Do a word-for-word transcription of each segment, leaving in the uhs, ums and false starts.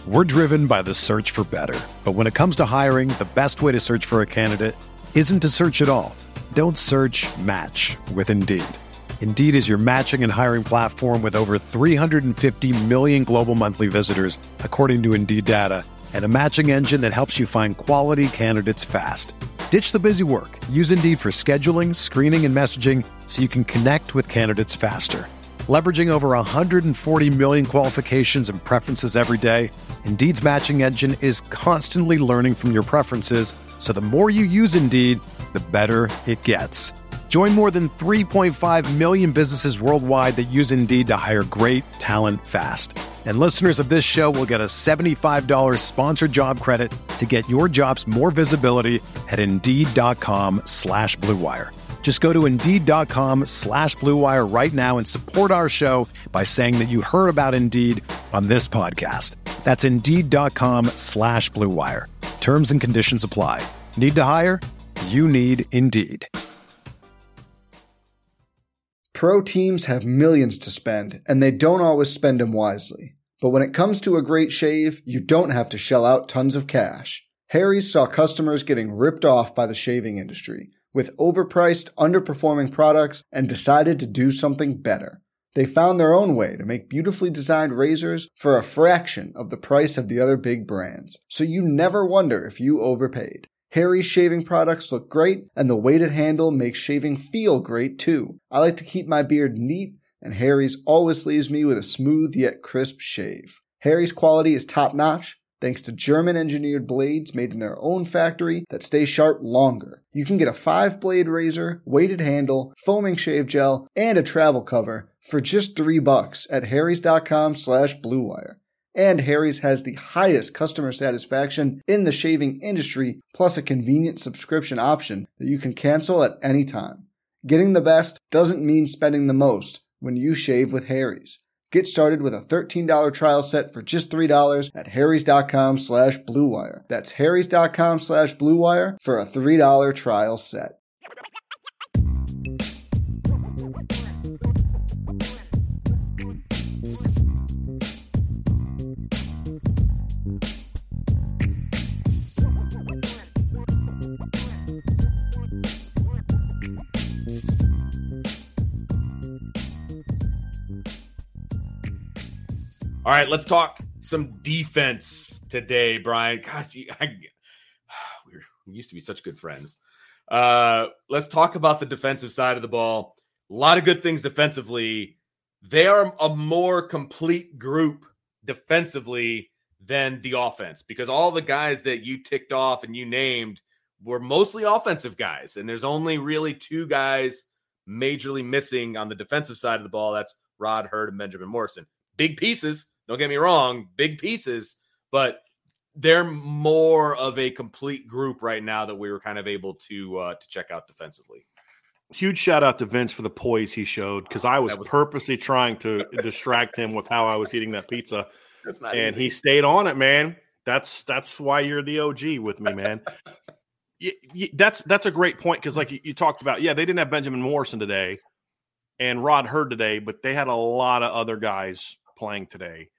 We're driven by the search for better. But when it comes to hiring, the best way to search for a candidate isn't to search at all. Don't search, match with Indeed. Indeed is your matching and hiring platform with over three hundred fifty million global monthly visitors, according to Indeed data, and a matching engine that helps you find quality candidates fast. Ditch the busy work. Use Indeed for scheduling, screening, and messaging so you can connect with candidates faster. Leveraging over one hundred forty million qualifications and preferences every day, Indeed's matching engine is constantly learning from your preferences, so the more you use Indeed, the better it gets. Join more than three point five million businesses worldwide that use Indeed to hire great talent fast. And listeners of this show will get a seventy-five dollars sponsored job credit to get your jobs more visibility at Indeed.com slash Blue Wire. Just go to Indeed.com slash Blue Wire right now and support our show by saying that you heard about Indeed on this podcast. That's Indeed.com slash Blue Wire. Terms and conditions apply. Need to hire? You need Indeed. Pro teams have millions to spend, and they don't always spend them wisely. But when it comes to a great shave, you don't have to shell out tons of cash. Harry's saw customers getting ripped off by the shaving industry with overpriced, underperforming products and decided to do something better. They found their own way to make beautifully designed razors for a fraction of the price of the other big brands, so you never wonder if you overpaid. Harry's shaving products look great, and the weighted handle makes shaving feel great too. I like to keep my beard neat, and Harry's always leaves me with a smooth yet crisp shave. Harry's quality is top-notch, thanks to German-engineered blades made in their own factory that stay sharp longer. You can get a five-blade razor, weighted handle, foaming shave gel, and a travel cover for just three bucks at harrys.com slash bluewire. And Harry's has the highest customer satisfaction in the shaving industry, plus a convenient subscription option that you can cancel at any time. Getting the best doesn't mean spending the most when you shave with Harry's. Get started with a thirteen dollars trial set for just three dollars at harrys.com slash bluewire. That's harrys.com slash bluewire for a three dollars trial set. All right, let's talk some defense today, Brian. Gosh, I, we're, we used to be such good friends. Uh, let's talk about the defensive side of the ball. A lot of good things defensively. They are a more complete group defensively than the offense, because all the guys that you ticked off and you named were mostly offensive guys, and there's only really two guys majorly missing on the defensive side of the ball. That's Rod Hurd and Benjamin Morrison. Big pieces. Don't get me wrong, big pieces, but they're more of a complete group right now that we were kind of able to uh, to check out defensively. Huge shout out to Vince for the poise he showed, because I was, was purposely trying to distract him with how I was eating that pizza, That's not and easy. he stayed on it, man. That's that's why you're the O G with me, man. you, you, that's that's a great point, because like you, you talked about, yeah, they didn't have Benjamin Morrison today and Rod Hurd today, but they had a lot of other guys playing today.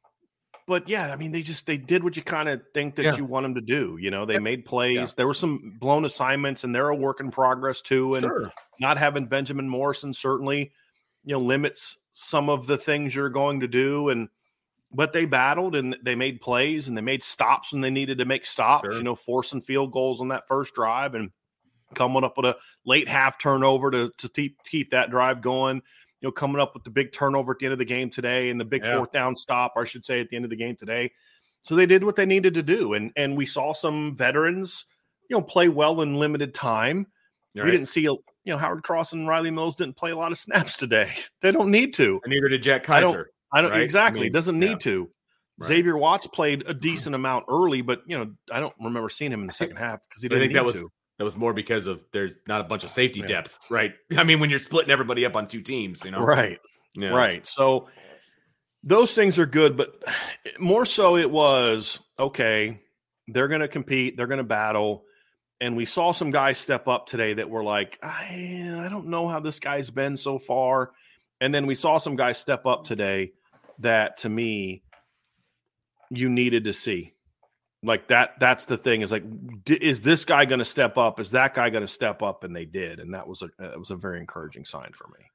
But yeah, I mean, they just they did what you kind of think that Yeah. you want them to do. You know, they Yeah. made plays. Yeah. There were some blown assignments, and they're a work in progress too. And Sure. not having Benjamin Morrison certainly, you know, limits some of the things you're going to do. And but they battled and they made plays and they made stops when they needed to make stops. Sure. You know, forcing field goals on that first drive and coming up with a late half turnover to to keep keep that drive going. You know, coming up with the big turnover at the end of the game today and the big Yeah. fourth down stop, I should say, at the end of the game today. So they did what they needed to do. And and we saw some veterans, you know, play well in limited time. Right. We didn't see, you know, Howard Cross and Riley Mills didn't play a lot of snaps today. They don't need to. And neither did Jack I don't, Kaiser. I don't right? exactly. I mean, doesn't need yeah. to. Right. Xavier Watts played a decent amount early, but you know, I don't remember seeing him in the second half because he I didn't think need that was to. that was more because of there's not a bunch of safety Yeah. depth, right? I mean, when you're splitting everybody up on two teams, you know, Right. Yeah. Right. So those things are good, but more so it was, okay, they're going to compete, they're going to battle. And we saw some guys step up today that were like, I, I don't know how this guy's been so far. And then we saw some guys step up today that, to me, you needed to see. Like that, that's the thing is like, d- is this guy going to step up? Is that guy going to step up? And they did. And that was a, that was a very encouraging sign for me.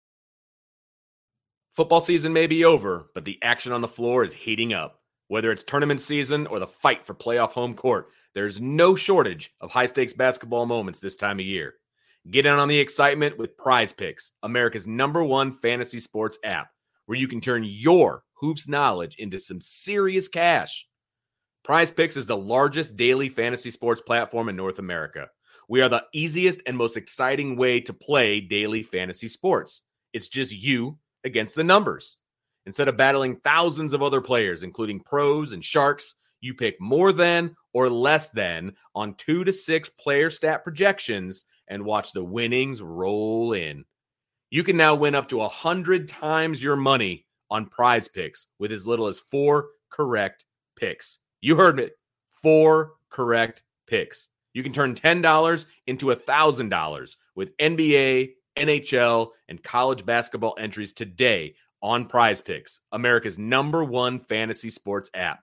Football season may be over, but the action on the floor is heating up. Whether it's tournament season or the fight for playoff home court, there's no shortage of high-stakes basketball moments this time of year. Get in on the excitement with Prize Picks, America's number one fantasy sports app, where you can turn your hoops knowledge into some serious cash. Prize Picks is the largest daily fantasy sports platform in North America. We are the easiest and most exciting way to play daily fantasy sports. It's just you against the numbers. Instead of battling thousands of other players, including pros and sharks, you pick more than or less than on two to six player stat projections and watch the winnings roll in. You can now win up to one hundred times your money on Prize Picks with as little as four correct picks. You heard it. Four correct picks. You can turn ten dollars into one thousand dollars with N B A, N H L, and college basketball entries today on Prize Picks, America's number one fantasy sports app.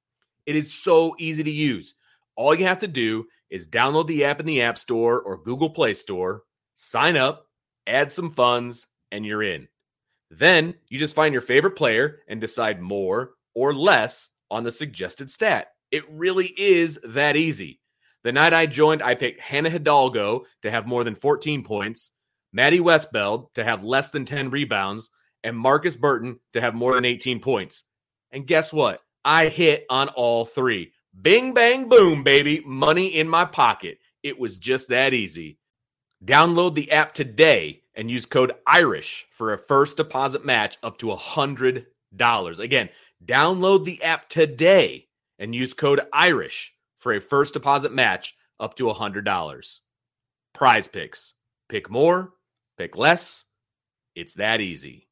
It is so easy to use. All you have to do is download the app in the App Store or Google Play Store, sign up, add some funds, and you're in. Then you just find your favorite player and decide more or less on the suggested stat. It really is that easy. The night I joined, I picked Hannah Hidalgo to have more than fourteen points, Maddie Westbeld to have less than ten rebounds, and Marcus Burton to have more than eighteen points. And guess what? I hit on all three. Bing, bang, boom, baby. Money in my pocket. It was just that easy. Download the app today and use code IRISH for a first deposit match up to one hundred dollars. Again, download the app today and use code IRISH for a first deposit match up to one hundred dollars. Prize Picks. Pick more, pick less. It's that easy.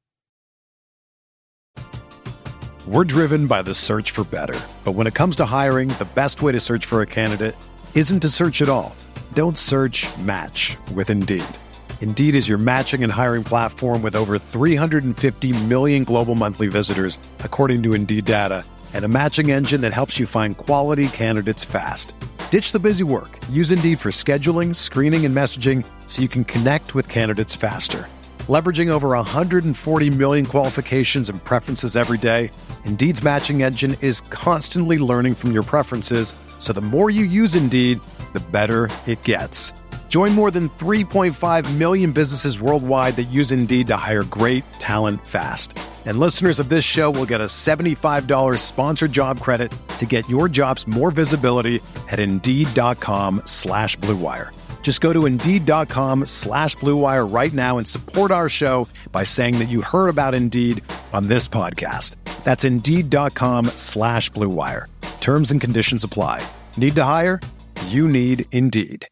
We're driven by the search for better. But when it comes to hiring, the best way to search for a candidate isn't to search at all. Don't search, match with Indeed. Indeed is your matching and hiring platform with over three hundred fifty million global monthly visitors, according to Indeed data, and a matching engine that helps you find quality candidates fast. Ditch the busy work. Use Indeed for scheduling, screening, and messaging so you can connect with candidates faster. Leveraging over one hundred forty million qualifications and preferences every day, Indeed's matching engine is constantly learning from your preferences, so the more you use Indeed, the better it gets. Join more than three point five million businesses worldwide that use Indeed to hire great talent fast. And listeners of this show will get a seventy-five dollars sponsored job credit to get your jobs more visibility at Indeed.com slash Blue Wire. Just go to Indeed.com slash Blue Wire right now and support our show by saying that you heard about Indeed on this podcast. That's Indeed.com slash Blue Wire. Terms and conditions apply. Need to hire? You need Indeed.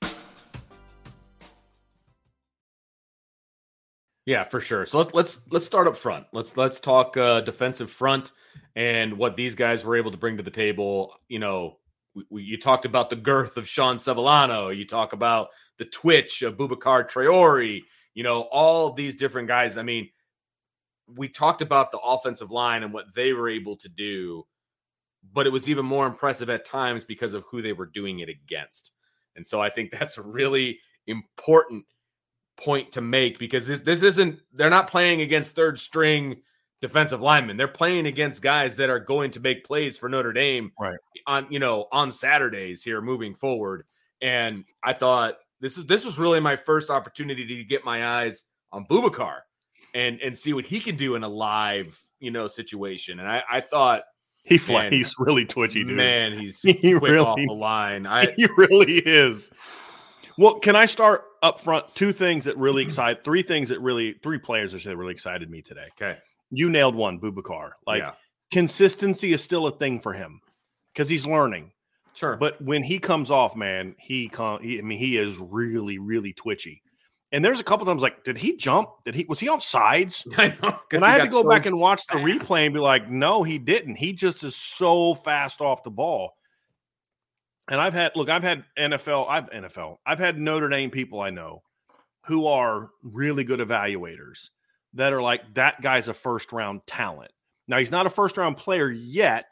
Yeah, for sure. So let's let's let's start up front. Let's let's talk uh, defensive front and what these guys were able to bring to the table. You know, we, we, you talked about the girth of Sean Sevillano. You talk about the twitch of Boubacar Traore. You know, all of these different guys. I mean, we talked about the offensive line and what they were able to do, but it was even more impressive at times because of who they were doing it against. And so I think that's a really important point to make, because this, this isn't, they're not playing against third string defensive linemen. They're playing against guys that are going to make plays for Notre Dame right on, you know, on Saturdays here moving forward. And I thought this is, this was really my first opportunity to get my eyes on Boubacar and, and see what he can do in a live, you know, situation. And I, I thought he man, he's really twitchy, dude. Man, he's he quick really, off the line. I, he really is. Well, can I start up front? Two things that really excite, three things that really, three players that really excited me today. Okay. You nailed one, Boubacar. Like yeah. Consistency is still a thing for him because he's learning. Sure. But when he comes off, man, he, come, he, I mean, he is really, really twitchy. And there's a couple times like, did he jump? Did he, was he off sides? I know. And I had to go so back and watch fast. the replay and be like, no, he didn't. He just is so fast off the ball. And I've had, look, I've had N F L, I've N F L, I've had Notre Dame people I know who are really good evaluators that are like, that guy's a first round talent. Now he's not a first round player yet,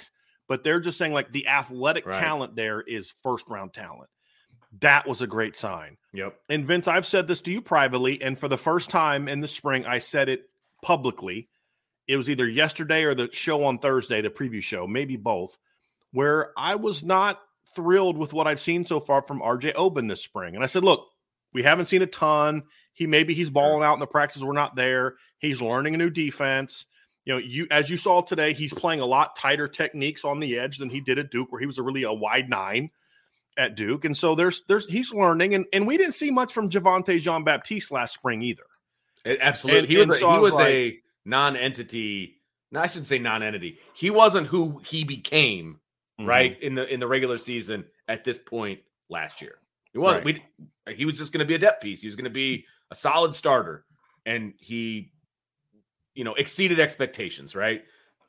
but they're just saying like the athletic Right. talent there is first round talent. That was a great sign. Yep. And Vince, I've said this to you privately, and for the first time in the spring, I said it publicly. It was either yesterday or the show on Thursday, the preview show, maybe both, where I was not thrilled with what I've seen so far from R J Oben this spring. And I said, look, we haven't seen a ton. He maybe he's balling out in the practices. We're not there. He's learning a new defense. You know, you as you saw today, he's playing a lot tighter techniques on the edge than he did at Duke, where he was a really a wide nine at Duke. And so there's there's he's learning. And, and we didn't see much from Javonte Jean-Baptiste last spring either. It, absolutely. And, he was, and a, so he was like, a non-entity. No, I shouldn't say non-entity. He wasn't who he became, mm-hmm. right, in the in the regular season at this point last year. He wasn't. Right. We, he was just going to be a depth piece. He was going to be a solid starter. And he, you know, exceeded expectations, right?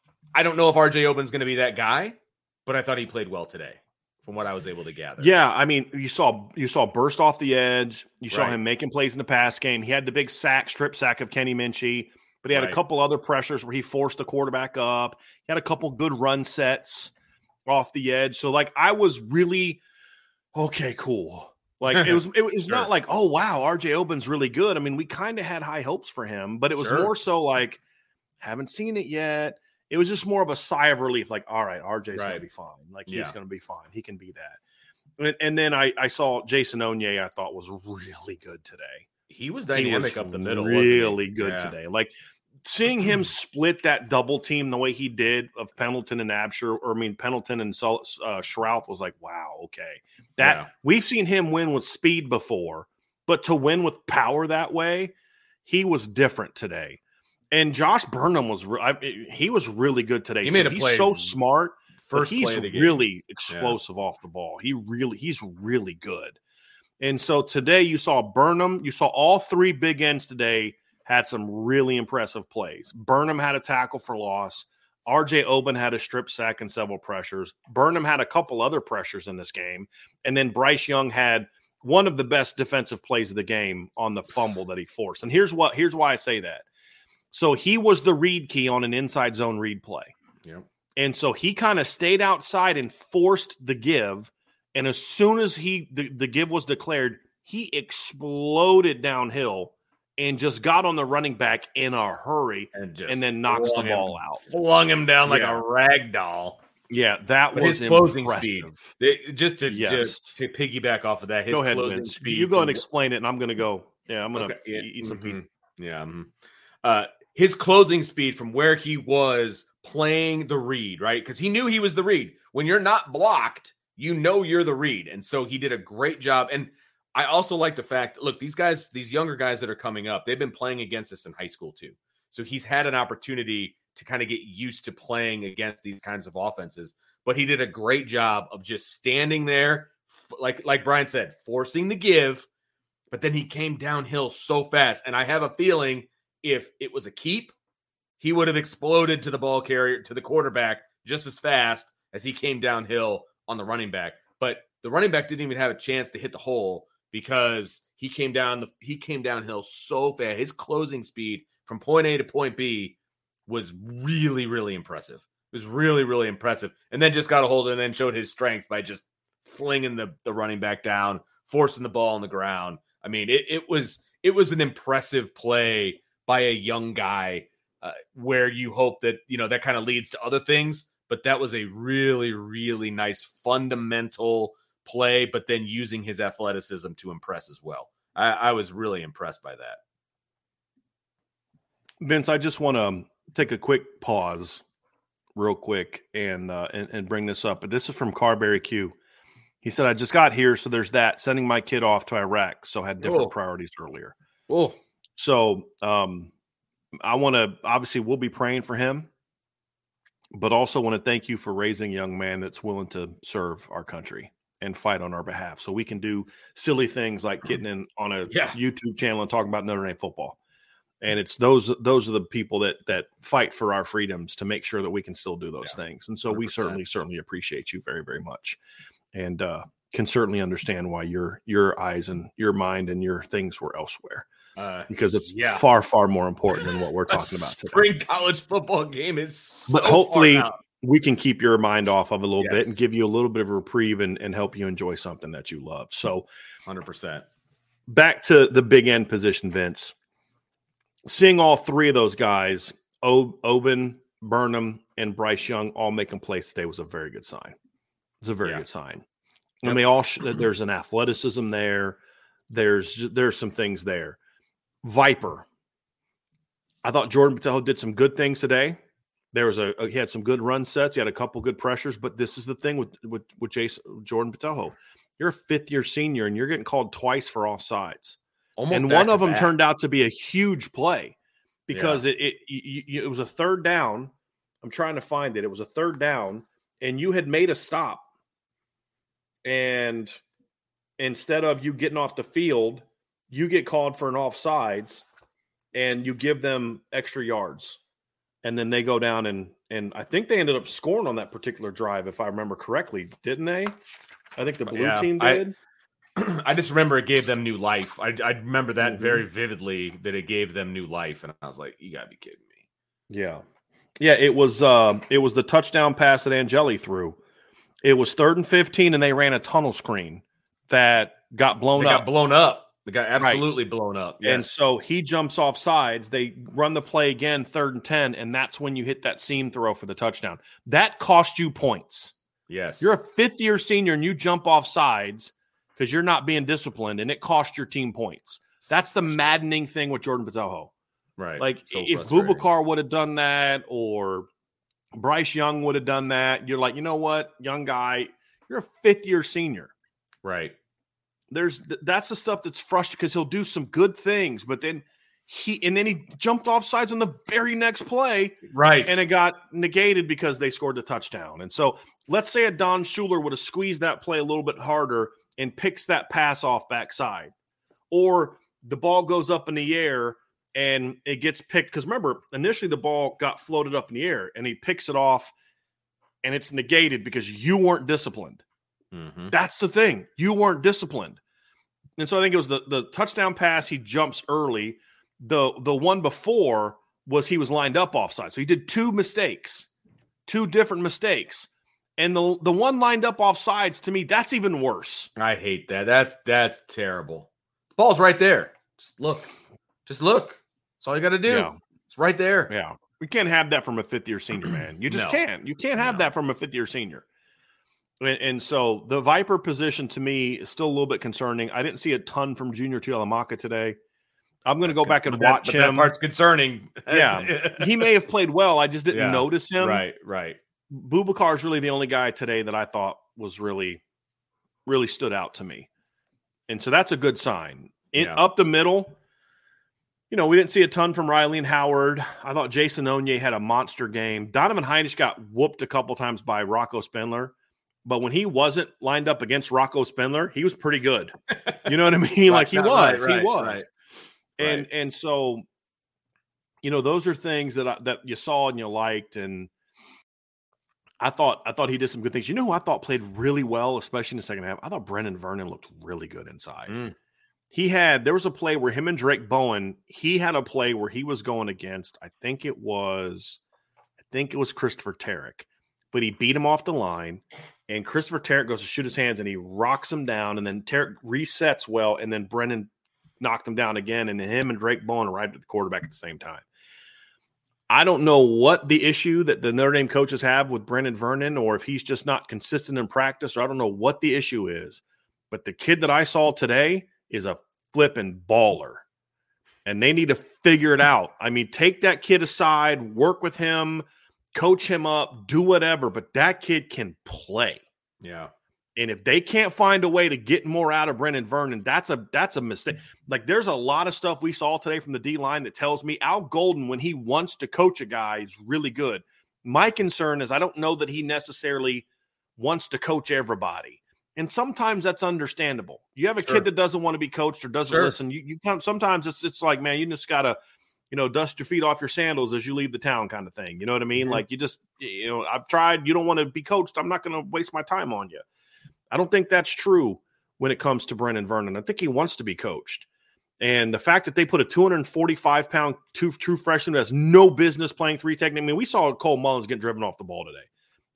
I don't know if R J Oben's going to be that guy, but I thought he played well today from what I was able to gather. Yeah, I mean, you saw you saw burst off the edge. You saw Right. him making plays in the pass game. He had the big sack, strip sack of Kenny Minchie, but he had Right. a couple other pressures where he forced the quarterback up. He had a couple good run sets off the edge. So, like, I was really, okay, cool. Like, it was it was Sure. not like, oh, wow, R J Oben's really good. I mean, we kind of had high hopes for him, but it was Sure. more so like, haven't seen it yet. It was just more of a sigh of relief, like, all right, R J's going Right. to be fine. Like, he's Yeah. going to be fine. He can be that. And, and then I, I saw Jason Onye, I thought was really good today. He was He dynamic was up the middle. wasn't he? really good Yeah. today. Like, seeing him split that double team the way he did of Pendleton and Absher, or I mean, Pendleton and Sol- uh, Schrouth was like, wow, okay. That Yeah. we've seen him win with speed before, but to win with power that way, he was different today. And Josh Burnham was re- I, he was really good today. He too. made a He's play so smart. But First he's play of the game. really explosive off the ball. He really he's really good. And so today you saw Burnham, you saw all three big ends today had some really impressive plays. Burnham had a tackle for loss. R J Oben had a strip sack and several pressures. Burnham had a couple other pressures in this game. And then Bryce Young had one of the best defensive plays of the game on the fumble that he forced. And here's what here's why I say that. So he was the read key on an inside zone read play. Yep. And so he kind of stayed outside and forced the give. And as soon as he the, the give was declared, he exploded downhill and just got on the running back in a hurry And, just and then knocks the flung ball him, out. Flung him down like Yeah. a rag doll. Yeah, that But was his closing impressive. speed. It- just to Yes. just to piggyback off of that, his Go ahead, closing Vince. speed. You go and from- explain it, and I'm going to go. Yeah, I'm going to Okay, yeah, eat some mhm. pizza. Yeah. mhm. Uh, his closing speed from where he was playing the read, right? Because he knew he was the read. When you're not blocked, you know you're the read. And so he did a great job. And I also like the fact that, look, these guys, these younger guys that are coming up, they've been playing against us in high school too. So he's had an opportunity to kind of get used to playing against these kinds of offenses. But he did a great job of just standing there, f- like, like Brian said, forcing the give. But then he came downhill so fast. And I have a feeling if it was a keep, he would have exploded to the ball carrier, to the quarterback, just as fast as he came downhill on the running back. But the running back didn't even have a chance to hit the hole because he came down the he came downhill so fast. His closing speed from point A to point B was really, really impressive. It was really, really impressive. And then just got a hold of it and then showed his strength by just flinging the, the running back down, forcing the ball on the ground. I mean, it, it was it was an impressive play by a young guy uh, where you hope that, you know, that kind of leads to other things. But that was a really, really nice fundamental play, but then using his athleticism to impress as well. I, I was really impressed by that. Vince, I just want to take a quick pause real quick and, uh, and and bring this up. But this is from Carberry Q. He said, I just got here, so there's that. Sending my kid off to Iraq, so had different Oh. priorities earlier. Oh, So um, I want to – obviously, we'll be praying for him, but also want to thank you for raising a young man that's willing to serve our country and fight on our behalf. So we can do silly things like getting in on a Yeah. YouTube channel and talking about Notre Dame football. And it's those those are the people that that fight for our freedoms to make sure that we can still do those Yeah. things. And so we one hundred percent. certainly, certainly appreciate you very, very much. And uh, can certainly understand why your your eyes and your mind and your things were elsewhere. uh, Because it's Yeah. far, far more important than what we're a talking about today. spring college football game is so But hopefully far out. we can keep your mind off of a little Yes. bit and give you a little bit of a reprieve and, and help you enjoy something that you love. So one hundred percent. Back to the big end position, Vince. Seeing all three of those guys, o- Oben, Burnham, and Bryce Young all making plays today was a very good sign. It's a very Yeah. good sign. Yep. And they all sh- there's an athleticism there. There's there's some things there. Viper. I thought Jordan Botelho did some good things today. There was a, a he had some good run sets. He had a couple good pressures, but this is the thing with with, with Jason Jordan Botelho. You're a fifth year senior and you're getting called twice for offsides. Almost and back one to of them back. turned out to be a huge play because it it, it it was a third down. I'm trying to find it. It was a third down, and you had made a stop. And instead of you getting off the field, you get called for an offsides, and you give them extra yards. And then they go down and and I think they ended up scoring on that particular drive, if I remember correctly, didn't they? I think the blue Yeah, team I- did. I just remember it gave them new life. I, I remember that Mhm. very vividly, that it gave them new life. And I was like, you got to be kidding me. Yeah. Yeah, it was uh, it was the touchdown pass that Angeli threw. It was third and fifteen, and they ran a tunnel screen that got blown They up. got blown up. They got absolutely blown up. Yes. And so he jumps off sides. They run the play again, third and ten, and that's when you hit that seam throw for the touchdown. That cost you points. yes. You're a fifth-year senior, and you jump off sides because you're not being disciplined, and it cost your team points. That's the maddening thing with Jordan Botelho. right. Like, So if frustrating. Boubacar would have done that or Bryce Young would have done that, you're like, you know what, young guy, you're a fifth-year senior. Right. There's that's the stuff that's frustrating because he'll do some good things, but then he and then he jumped off sides on the very next play, Right. and it got negated because they scored the touchdown. And so let's say a Don Schuler would have squeezed that play a little bit harder and picks that pass off backside, or the ball goes up in the air and it gets picked. Because remember, initially the ball got floated up in the air and he picks it off and it's negated because you weren't disciplined. Mhm. That's the thing. You weren't disciplined. And so I think it was the, the touchdown pass. He jumps early. The, the one before was he was lined up offside. So he did two mistakes, two different mistakes. And the, the one lined up offsides, to me, that's even worse. I hate that. That's that's terrible. The ball's right there. Just look. Just look. That's all you got to do. Yeah. It's right there. Yeah. We can't have that from a fifth-year senior, man. You just No. can't. You can't have No. that from a fifth-year senior. And, and so the Viper position, to me, is still a little bit concerning. I didn't see a ton from Junior Tuihalamaka today. I'm going to go back and But that- watch but him. That part's concerning. Yeah. He may have played well. I just didn't Yeah. notice him. Right. Right. Boubacar is really the only guy today that I thought was really, really stood out to me. And so that's a good sign. In, Yeah. Up the middle, you know, we didn't see a ton from Riley and Howard. I thought Jason Onye had a monster game. Donovan Heinisch got whooped a couple times by Rocco Spindler. But when he wasn't lined up against Rocco Spindler, he was pretty good. You know what I mean? Like he Right, was. right, he was. right. And Right. and so, you know, those are things that I, that you saw and you liked. And I thought I thought he did some good things. You know who I thought played really well, especially in the second half? I thought Brendan Vernon looked really good inside. Mm. He had there was a play where him and Drake Bowen, he had a play where he was going against, I think it was, I think it was Christopher Tarrick, but he beat him off the line, and Christopher Tarrick goes to shoot his hands and he rocks him down, and then Tarrick resets well, and then Brendan knocked him down again, and him and Drake Bowen arrived at the quarterback at the same time. I don't know what the issue that the Notre Dame coaches have with Brendan Vernon, or if he's just not consistent in practice, or I don't know what the issue is. But the kid that I saw today is a flipping baller, and they need to figure it out. I mean, take that kid aside, work with him, coach him up, do whatever, but that kid can play. Yeah. And if they can't find a way to get more out of Brendan Vernon, that's a that's a mistake. Like, there's a lot of stuff we saw today from the D-line that tells me Al Golden, when he wants to coach a guy, is really good. My concern is I don't know that he necessarily wants to coach everybody. And sometimes that's understandable. You have a Sure. kid that doesn't want to be coached or doesn't Sure. listen. You, you come, sometimes it's it's like, man, you just got to, you know, dust your feet off your sandals as you leave the town kind of thing. You know what I mean? Mhm. Like, you just, you know, I've tried. You don't want to be coached. I'm not going to waste my time on you. I don't think that's true when it comes to Brendan Vernon. I think he wants to be coached. And the fact that they put a two hundred forty-five pound true, true freshman who has no business playing three technique. I mean, we saw Cole Mullins get driven off the ball today.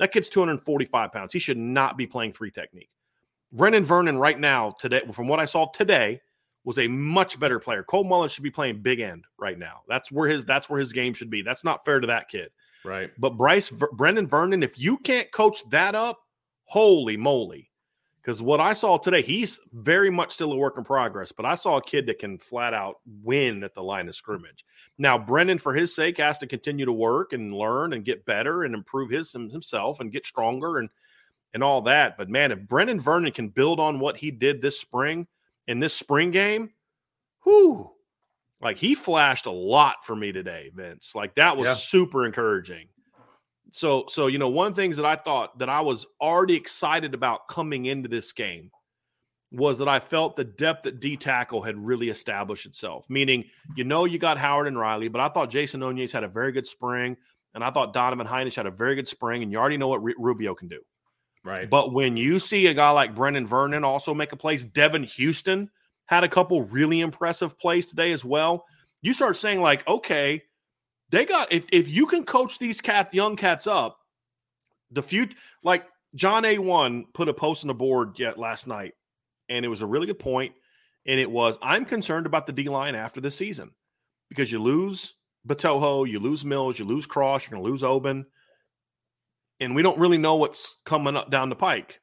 That kid's two hundred forty-five pounds. He should not be playing three technique. Brennan Vernon right now, today, from what I saw today, was a much better player. Cole Mullins should be playing big end right now. That's where his that's where his game should be. That's not fair to that kid. Right. But Bryce Ver- Brendan Vernon, if you can't coach that up, holy moly. Because what I saw today, he's very much still a work in progress, but I saw a kid that can flat out win at the line of scrimmage. Now, Brendan, for his sake, has to continue to work and learn and get better and improve his himself and get stronger and and all that. But, man, if Brendan Vernon can build on what he did this spring in this spring game, whew, like he flashed a lot for me today, Vince. Like that was yeah. super encouraging. So, so you know, one of the things that I thought that I was already excited about coming into this game was that I felt the depth at D tackle had really established itself. Meaning, you know, you got Howard and Riley, but I thought Jason Onye's had a very good spring, and I thought Donovan Heinisch had a very good spring, and you already know what R- Rubio can do. Right. But when you see a guy like Brendan Vernon also make a place, Devin Houston had a couple really impressive plays today as well. You start saying like, okay, they got if if you can coach these cat young cats up, the future, like John A one put a post on the board yet last night, and it was a really good point. And it was, I'm concerned about the D line after this season because you lose Batoho, you lose Mills, you lose Cross, you're going to lose Oben, and we don't really know what's coming up down the pike.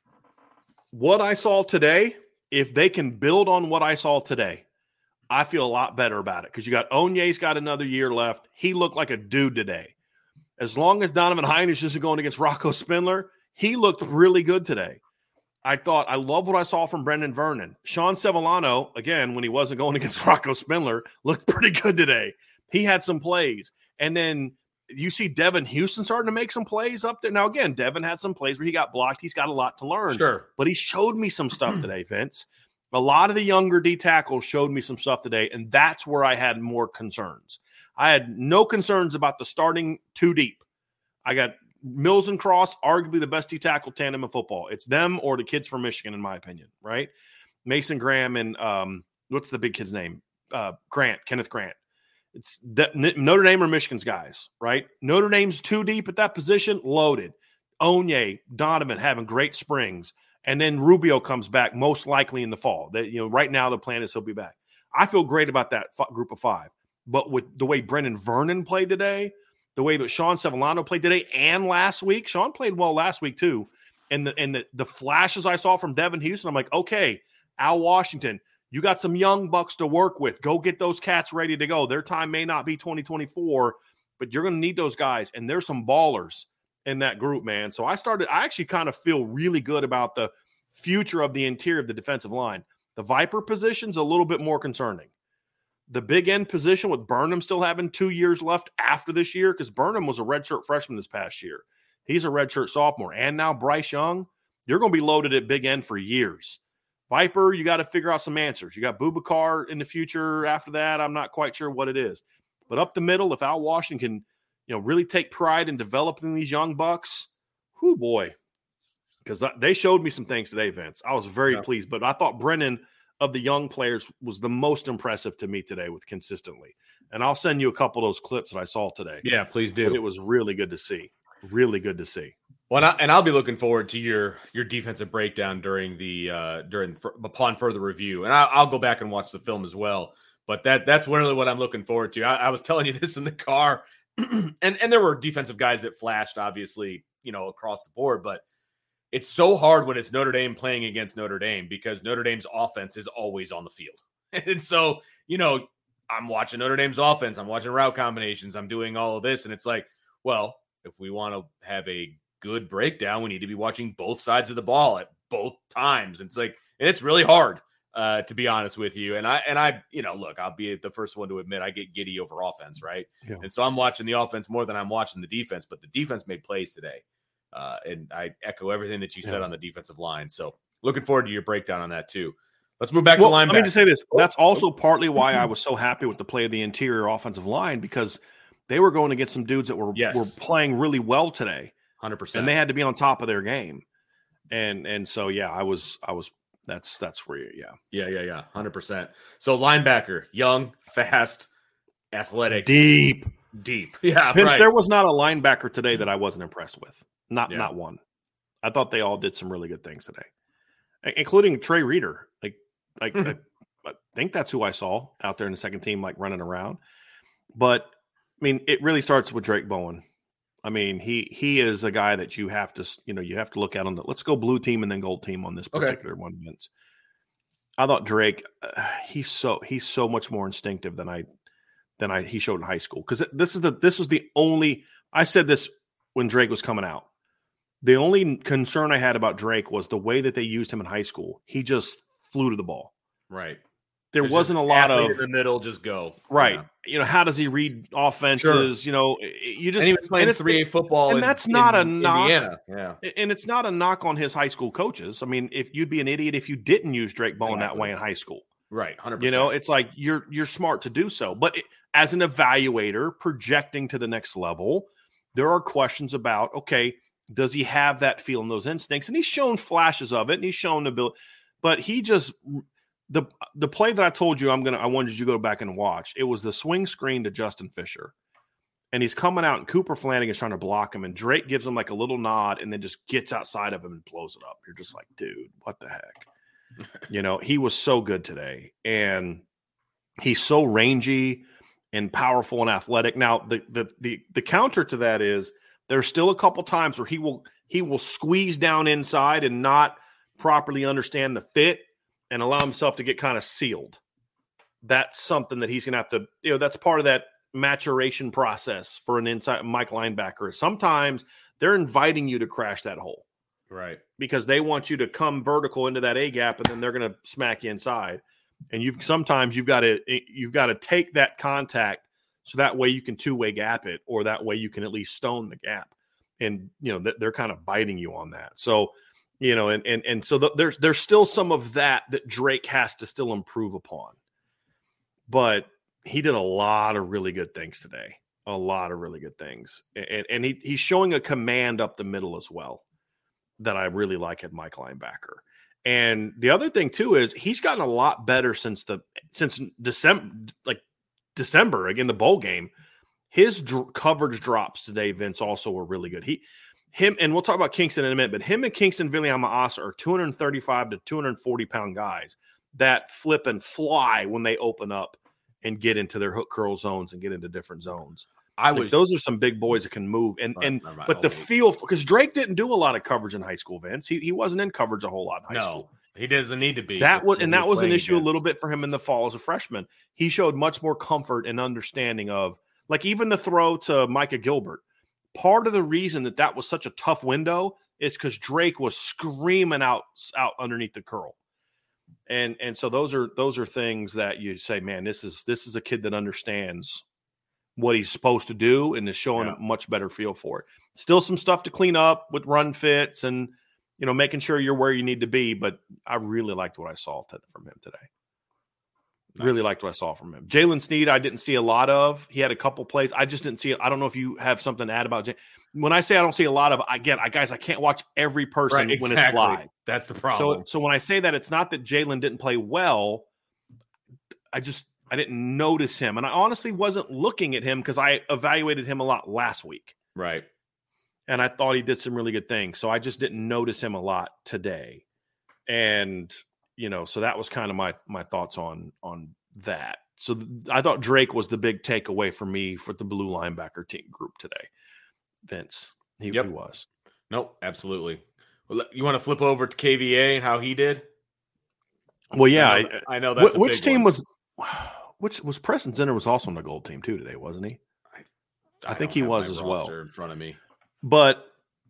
What I saw today, if they can build on what I saw today, I feel a lot better about it because you got Onye's got another year left. He looked like a dude today. As long as Donovan Heinisch isn't going against Rocco Spindler, he looked really good today. I thought, I love what I saw from Brendan Vernon. Sean Sevillano, again, when he wasn't going against Rocco Spindler, looked pretty good today. He had some plays. And then you see Devin Houston starting to make some plays up there. Now, again, Devin had some plays where he got blocked. He's got a lot to learn. Sure. But he showed me some stuff today, Vince. A lot of the younger D tackles showed me some stuff today, and that's where I had more concerns. I had no concerns about the starting two deep. I got Mills and Cross, arguably the best D tackle tandem in football. It's them or the kids from Michigan, in my opinion, right? Mason Graham and um, what's the big kid's name? Uh, Grant, Kenneth Grant. It's the, Notre Dame or Michigan's guys, right? Notre Dame's two deep at that position, loaded. Onye, Donovan having great springs. And then Rubio comes back most likely in the fall. That, you know, right now the plan is he'll be back. I feel great about that f- group of five. But with the way Brendan Vernon played today, the way that Sean Sevillano played today and last week, Sean played well last week too. And the and the, the flashes I saw from Devin Houston, I'm like, okay, Al Washington, you got some young bucks to work with. Go get those cats ready to go. Their time may not be twenty twenty-four, but you're going to need those guys. And there's some ballers in that group, man. So I started, I actually kind of feel really good about the future of the interior of the defensive line. The Viper position's a little bit more concerning. The big end position with Burnham still having two years left after this year, because Burnham was a redshirt freshman this past year. He's a redshirt sophomore. And now Bryce Young, you're going to be loaded at big end for years. Viper, you got to figure out some answers. You got Boubacar in the future after that. I'm not quite sure what it is. But up the middle, if Al Washington can, you know, really take pride in developing these young bucks, whoo boy. Because they showed me some things today, Vince. I was very yeah. pleased. But I thought Brennan, of the young players, was the most impressive to me today with consistently. And I'll send you a couple of those clips that I saw today. Yeah, please do. But it was really good to see. Really good to see. Well, and, I, and I'll be looking forward to your your defensive breakdown during the uh, during upon further review, and I, I'll go back and watch the film as well. But that that's really what I'm looking forward to. I, I was telling you this in the car, and and there were defensive guys that flashed, obviously, you know, across the board. But it's so hard when it's Notre Dame playing against Notre Dame because Notre Dame's offense is always on the field, and so you know, I'm watching Notre Dame's offense, I'm watching route combinations, I'm doing all of this, and it's like, well, if we want to have a good breakdown, we need to be watching both sides of the ball at both times. And it's like, and it's really hard, uh, to be honest with you. And I, and I, you know, look, I'll be the first one to admit I get giddy over offense. Right. Yeah. And so I'm watching the offense more than I'm watching the defense, but the defense made plays today. Uh, and I echo everything that you said yeah. on the defensive line. So looking forward to your breakdown on that too. Let's move back well, to linebacker. Let me just say this. That's also partly why I was so happy with the play of the interior offensive line, because they were going against some dudes that were, yes. were playing really well today. one hundred percent. And they had to be on top of their game. And and so, yeah, I was, I was, that's, that's where, you, yeah. Yeah, yeah, yeah, one hundred percent. So linebacker, young, fast, athletic. Deep. Deep. Yeah, Vince, right. there was not a linebacker today that I wasn't impressed with. Not Yeah. not one. I thought they all did some really good things today, I- including Trey Reader. Like, like I, I think that's who I saw out there in the second team, like running around. But I mean, it really starts with Drake Bowen. I mean, he he is a guy that you have to, you know, you have to look at on the, let's go blue team and then gold team on this particular Okay. one, Vince. I thought Drake, uh, he's so he's so much more instinctive than I than I he showed in high school. Because this is the this was the only I said this when Drake was coming out. The only concern I had about Drake was the way that they used him in high school. He just flew to the ball. Right. There There's wasn't a just lot athlete of in the middle. Just go. right. Yeah. You know, how does he read offenses? You know, you just And he was playing and it's- three A football, and in- that's not in a knock. Indiana. Yeah. And it's not a knock on his high school coaches. I mean, if you'd be an idiot if you didn't use Drake Bowen that Exactly. way in high school. Right. one hundred You percent. know, it's like you're you're smart to do so. But it, as an evaluator projecting to the next level, there are questions about, okay, does he have that feel and those instincts? And he's shown flashes of it, and he's shown the ability, but he just the the play that I told you I'm gonna I wanted you to go back and watch. It was the swing screen to Justin Fisher. And he's coming out, and Cooper Flanagan is trying to block him, and Drake gives him like a little nod and then just gets outside of him and blows it up. You're just like, dude, what the heck? You know, he was so good today, and he's so rangy and powerful and athletic. Now, the the the the counter to that is there's still a couple times where he will he will squeeze down inside and not properly understand the fit and allow himself to get kind of sealed. That's something that he's going to have to, you know, that's part of that maturation process for an inside Mike linebacker. Sometimes they're inviting you to crash that hole. Right. Because they want you to come vertical into that A gap, and then they're going to smack you inside. And you've sometimes you've got to you've got to take that contact so that way you can two way gap it, or that way you can at least stone the gap. And you know they're kind of biting you on that. So you know, and and and so the, there's there's still some of that that Drake has to still improve upon. But he did a lot of really good things today. A lot of really good things, and and he he's showing a command up the middle as well that I really like at Mike linebacker. And the other thing too is he's gotten a lot better since the since December, like December again, the bowl game. His dr- coverage drops today, Vince, also were really good. He, him, and we'll talk about Kingston in a minute, but him and Kingston Viliama-Asa are two thirty-five to two forty pound guys that flip and fly when they open up and get into their hook curl zones and get into different zones. I Like, was those are some big boys that can move. And Right, and never mind. but the Oh, wait. feel, because Drake didn't do a lot of coverage in high school, Vince. He he wasn't in coverage a whole lot in high no, school. he doesn't need to be. That was when and he's that was an playing issue a against- little bit for him in the fall as a freshman. He showed much more comfort and understanding of, like, even the throw to Micah Gilbert. Part of the reason that that was such a tough window is because Drake was screaming out out underneath the curl. And and so those are those are things that you say, man, this is this is a kid that understands what he's supposed to do and is showing Yeah. a much better feel for it. Still some stuff to clean up with run fits and, you know, making sure you're where you need to be. But I really liked what I saw t- from him today. Nice. Really liked what I saw from him. Jalen Sneed, I didn't see a lot of. He had a couple plays. I just didn't see it. I don't know if you have something to add about Jalen. When I say I don't see a lot of, I get, I guys, I can't watch every person Right, when it's exactly. live. That's the So, problem. so when I say that, it's not that Jalen didn't play well. I just, I didn't notice him. And I honestly wasn't looking at him because I evaluated him a lot last week. right. And I thought he did some really good things. So I just didn't notice him a lot today. And, you know, so that was kind of my, my thoughts on, on that. So th- I thought Drake was the big takeaway for me for the blue linebacker team group today. Vince, he, Yep. he was. Nope, absolutely. Well, you want to flip over to K V A and how he did? Well, yeah. I know, I- I know that's Wh- a which big team one. was which was Preston Zinner was also on the gold team too today, wasn't he? I think don't he have was my as well. roster in front of me. But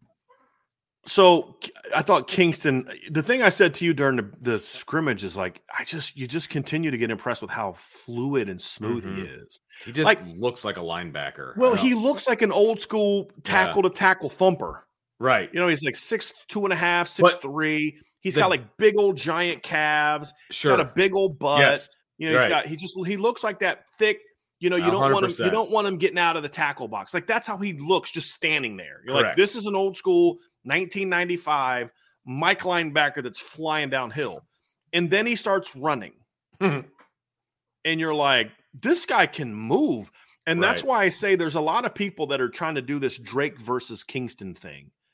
so I thought Kingston, the thing I said to you during the, the scrimmage is like, I just, you just continue to get impressed with how fluid and smooth he Mhm. is. He just Like- looks like a linebacker. Well, I don't- he looks like an old school tackle to tackle thumper. right. You know, he's like six, two and a half, six, But three. He's the- got like big old giant calves. Sure. Got a big old butt. Yes. You know, he's Right. got, he just, he looks like that thick, you know, you A don't hundred want him, you percent. don't want him getting out of the tackle box. Like that's how he looks just standing there. You're like, Correct. this is an old school nineteen ninety-five Mike linebacker that's flying downhill. And then he starts running. Mhm. And you're like, this guy can move. And that's Right. why I say there's a lot of people that are trying to do this Drake versus Kingston thing.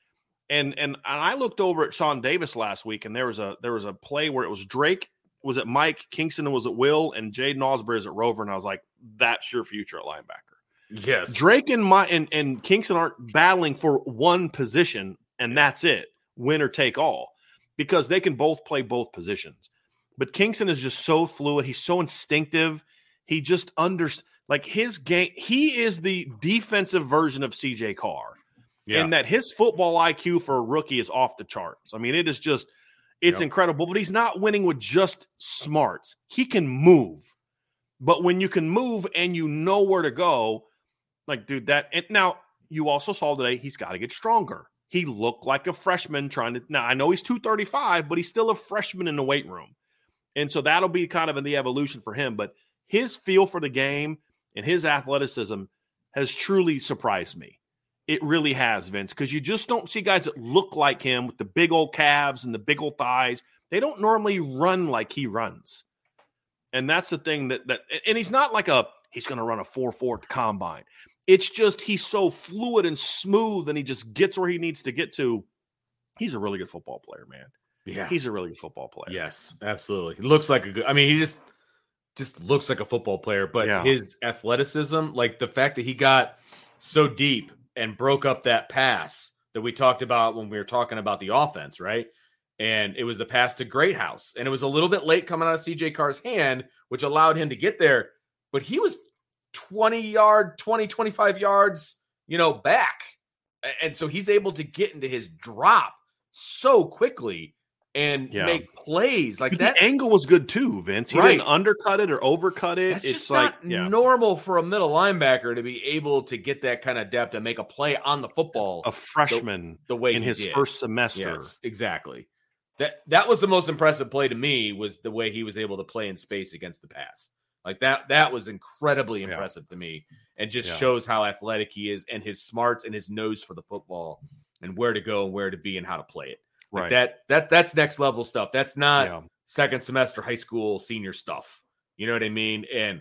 And and I looked over at Sean Davis last week, and there was a there was a play where it was Drake was at Mike, Kingston was at Will, and Jaden Osbury is at Rover, and I was like, that's your future at linebacker. Yes, Drake and my and, and Kingston aren't battling for one position, and that's it, win or take all, because they can both play both positions. But Kingston is just so fluid. He's so instinctive. He just understands, like his game. He is the defensive version of C J Carr. Yeah. And that his football I Q for a rookie is off the charts. I mean, it is just, it's yep. incredible. But he's not winning with just smarts. He can move. But when you can move and you know where to go, like, dude, that. And now, you also saw today, he's got to get stronger. He looked like a freshman trying to. Now, I know he's two thirty-five, but he's still a freshman in the weight room. And so that'll be kind of in the evolution for him. But his feel for the game and his athleticism has truly surprised me. It really has, Vince, because you just don't see guys that look like him with the big old calves and the big old thighs. They don't normally run like he runs. And that's the thing that, that and he's not like a, he's going to run a four four at the combine. It's just he's so fluid and smooth, and he just gets where he needs to get to. He's a really good football player, man. Yeah. He's a really good football player. Yes, absolutely. He looks like a good, I mean, he just, just looks like a football player, but yeah. his athleticism, like the fact that he got so deep and broke up that pass that we talked about when we were talking about the offense, right? And it was the pass to Greathouse. And it was a little bit late coming out of C J Carr's hand, which allowed him to get there. But he was twenty yard, twenty, twenty-five yards, you know, back. And so he's able to get into his drop so quickly and yeah. make plays like but that. The angle was good too, Vince. He right. didn't undercut it or overcut it. That's it's just like not yeah. normal for a middle linebacker to be able to get that kind of depth and make a play on the football. A freshman the, the way in his did. first semester. Yes, exactly. That that was the most impressive play to me, was the way he was able to play in space against the pass. Like that, that was incredibly impressive yeah. to me, and just yeah. shows how athletic he is and his smarts and his nose for the football and where to go and where to be and how to play it. Like right. that, that, that's next level stuff. That's not yeah. second semester high school senior stuff. You know what I mean? And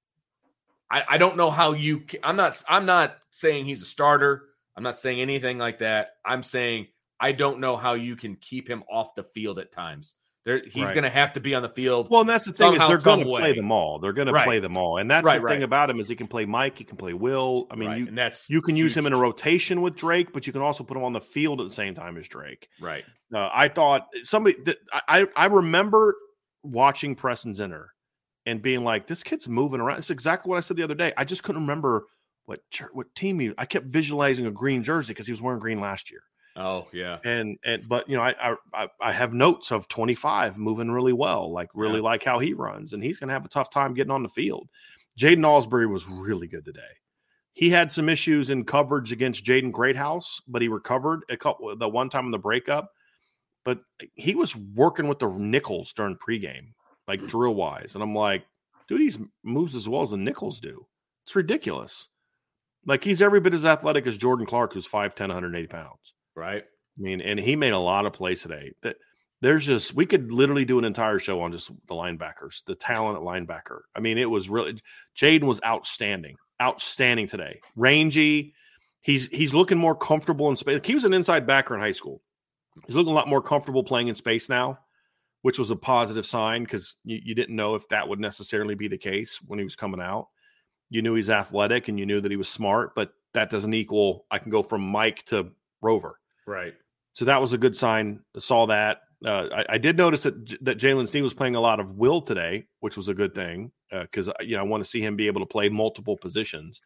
I, I don't know how you, I'm not, I'm not saying he's a starter. I'm not saying anything like that. I'm saying, I don't know how you can keep him off the field at times. There, he's right. going to have to be on the field. Well, and that's the thing somehow, is they're going to way. play them all. They're going right. to play them all, and that's right, the right. thing about him is he can play Mike, he can play Will. I mean, right. you and that's you can huge. use him in a rotation with Drake, but you can also put him on the field at the same time as Drake. Right. Uh, I thought somebody that I I remember watching Preston Zinner and being like, this kid's moving around. It's exactly what I said the other day. I just couldn't remember what what team he. I kept visualizing a green jersey because he was wearing green last year. Oh yeah, and and but you know I I I have notes of twenty-five moving really well, like really yeah. like how he runs, and he's going to have a tough time getting on the field. Jaden Osbury was really good today. He had some issues in coverage against Jaden Greathouse, but he recovered a couple the one time in the breakup. But he was working with the nickels during pregame, like drill wise, and I'm like, dude, he moves as well as the nickels do. It's ridiculous. Like he's every bit as athletic as Jordan Clark, who's five ten, one hundred eighty pounds. Right. I mean, and he made a lot of plays today. That there's just we could literally do an entire show on just the linebackers, the talent at linebacker. I mean, it was really Jaden was outstanding, outstanding today. Rangy, he's he's looking more comfortable in space. He was an inside backer in high school. He's looking a lot more comfortable playing in space now, which was a positive sign because you, you didn't know if that would necessarily be the case when he was coming out. You knew he's athletic and you knew that he was smart, but that doesn't equal I can go from Mike to Rover. Right. So that was a good sign. I saw that. Uh, I, I did notice that that Jalen Sneed was playing a lot of Will today, which was a good thing because uh, you know I want to see him be able to play multiple positions.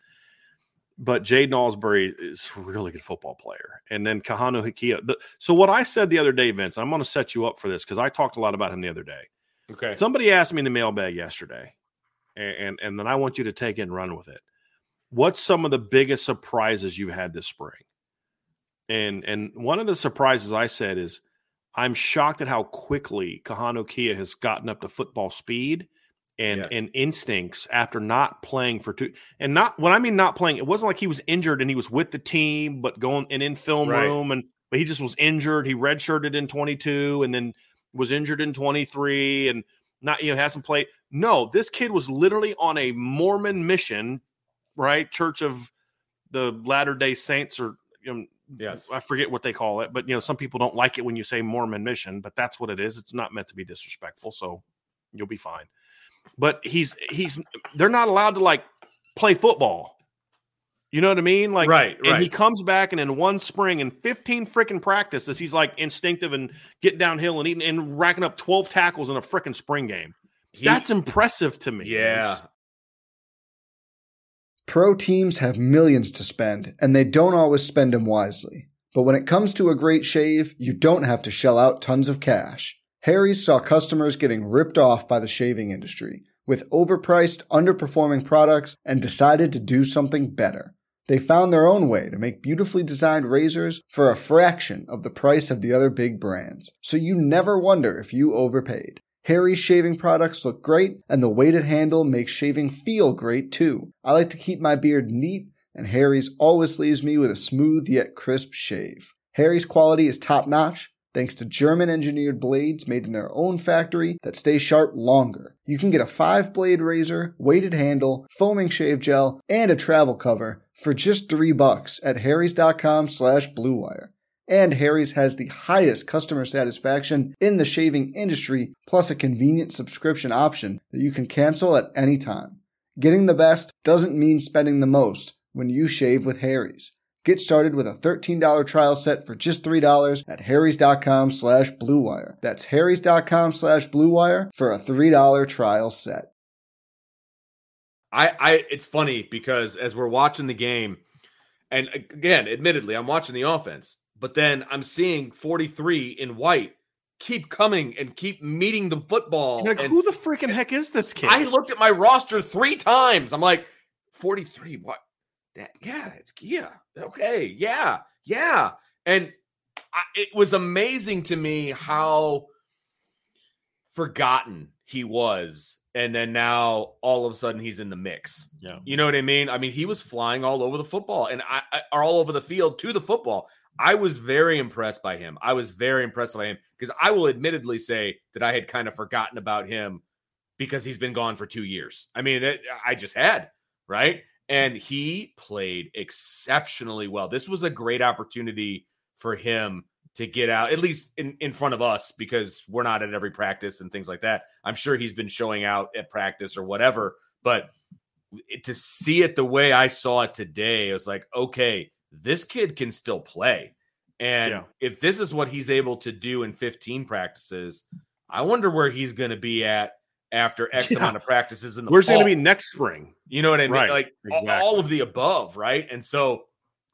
But Jaden Osbury is a really good football player. And then Kahanu Hikia. The, so what I said the other day, Vince, I'm going to set you up for this because I talked a lot about him the other day. Okay. Somebody asked me in the mailbag yesterday, and, and, and then I want you to take it and run with it. What's some of the biggest surprises you've had this spring? And and one of the surprises I said is I'm shocked at how quickly Kahanu Kia has gotten up to football speed and, yeah. and instincts after not playing for two. And not when I mean not playing, it wasn't like he was injured and he was with the team, but going and in film right. room. And but he just was injured. He redshirted in twenty-two and then was injured in twenty-three and not, you know, hasn't played. No, this kid was literally on a Mormon mission, right? Church of the Latter-day Saints or, you know, Yes. I forget what they call it, but you know, some people don't like it when you say Mormon mission, but that's what it is. It's not meant to be disrespectful, so you'll be fine. But he's he's they're not allowed to like play football. You know what I mean? Like, right, and right. he comes back and in one spring in fifteen freaking practices, he's like instinctive and getting downhill and eating and racking up twelve tackles in a freaking spring game. He, That's impressive to me. Yeah. It's, Pro teams have millions to spend, and they don't always spend them wisely. But when it comes to a great shave, you don't have to shell out tons of cash. Harry's saw customers getting ripped off by the shaving industry with overpriced, underperforming products and decided to do something better. They found their own way to make beautifully designed razors for a fraction of the price of the other big brands, so you never wonder if you overpaid. Harry's shaving products look great, and the weighted handle makes shaving feel great too. I like to keep my beard neat, and Harry's always leaves me with a smooth yet crisp shave. Harry's quality is top-notch, thanks to German-engineered blades made in their own factory that stay sharp longer. You can get a five-blade razor, weighted handle, foaming shave gel, and a travel cover for just three bucks at harrys.com slash bluewire. And Harry's has the highest customer satisfaction in the shaving industry, plus a convenient subscription option that you can cancel at any time. Getting the best doesn't mean spending the most when you shave with Harry's. Get started with a thirteen dollars trial set for just three dollars at harrys.com slash bluewire. That's harrys.com slash bluewire for a three dollars trial set. I, I, it's funny because as we're watching the game, and again, admittedly, I'm watching the offense, but then I'm seeing forty-three in white keep coming and keep meeting the football. Like, and who the freaking heck is this kid? I looked at my roster three times. I'm like, forty-three, what? Yeah, it's yeah. Okay, yeah, yeah. And I, it was amazing to me how forgotten he was. And then now all of a sudden he's in the mix. Yeah. You know what I mean? I mean, he was flying all over the football and I, I are all over the field to the football. I was very impressed by him. I was very impressed by him because I will admittedly say that I had kind of forgotten about him because he's been gone for two years. I mean, it, I just had, right? And he played exceptionally well. This was a great opportunity for him to get out, at least in, in front of us, because we're not at every practice and things like that. I'm sure he's been showing out at practice or whatever, but it, to see it the way I saw it today, I was like, okay, this kid can still play. And yeah. if this is what he's able to do in fifteen practices, I wonder where he's going to be at after X yeah. amount of practices in the Where's fall. Where's going to be next spring? You know what I mean? Right. Like exactly. all of the above, right? And so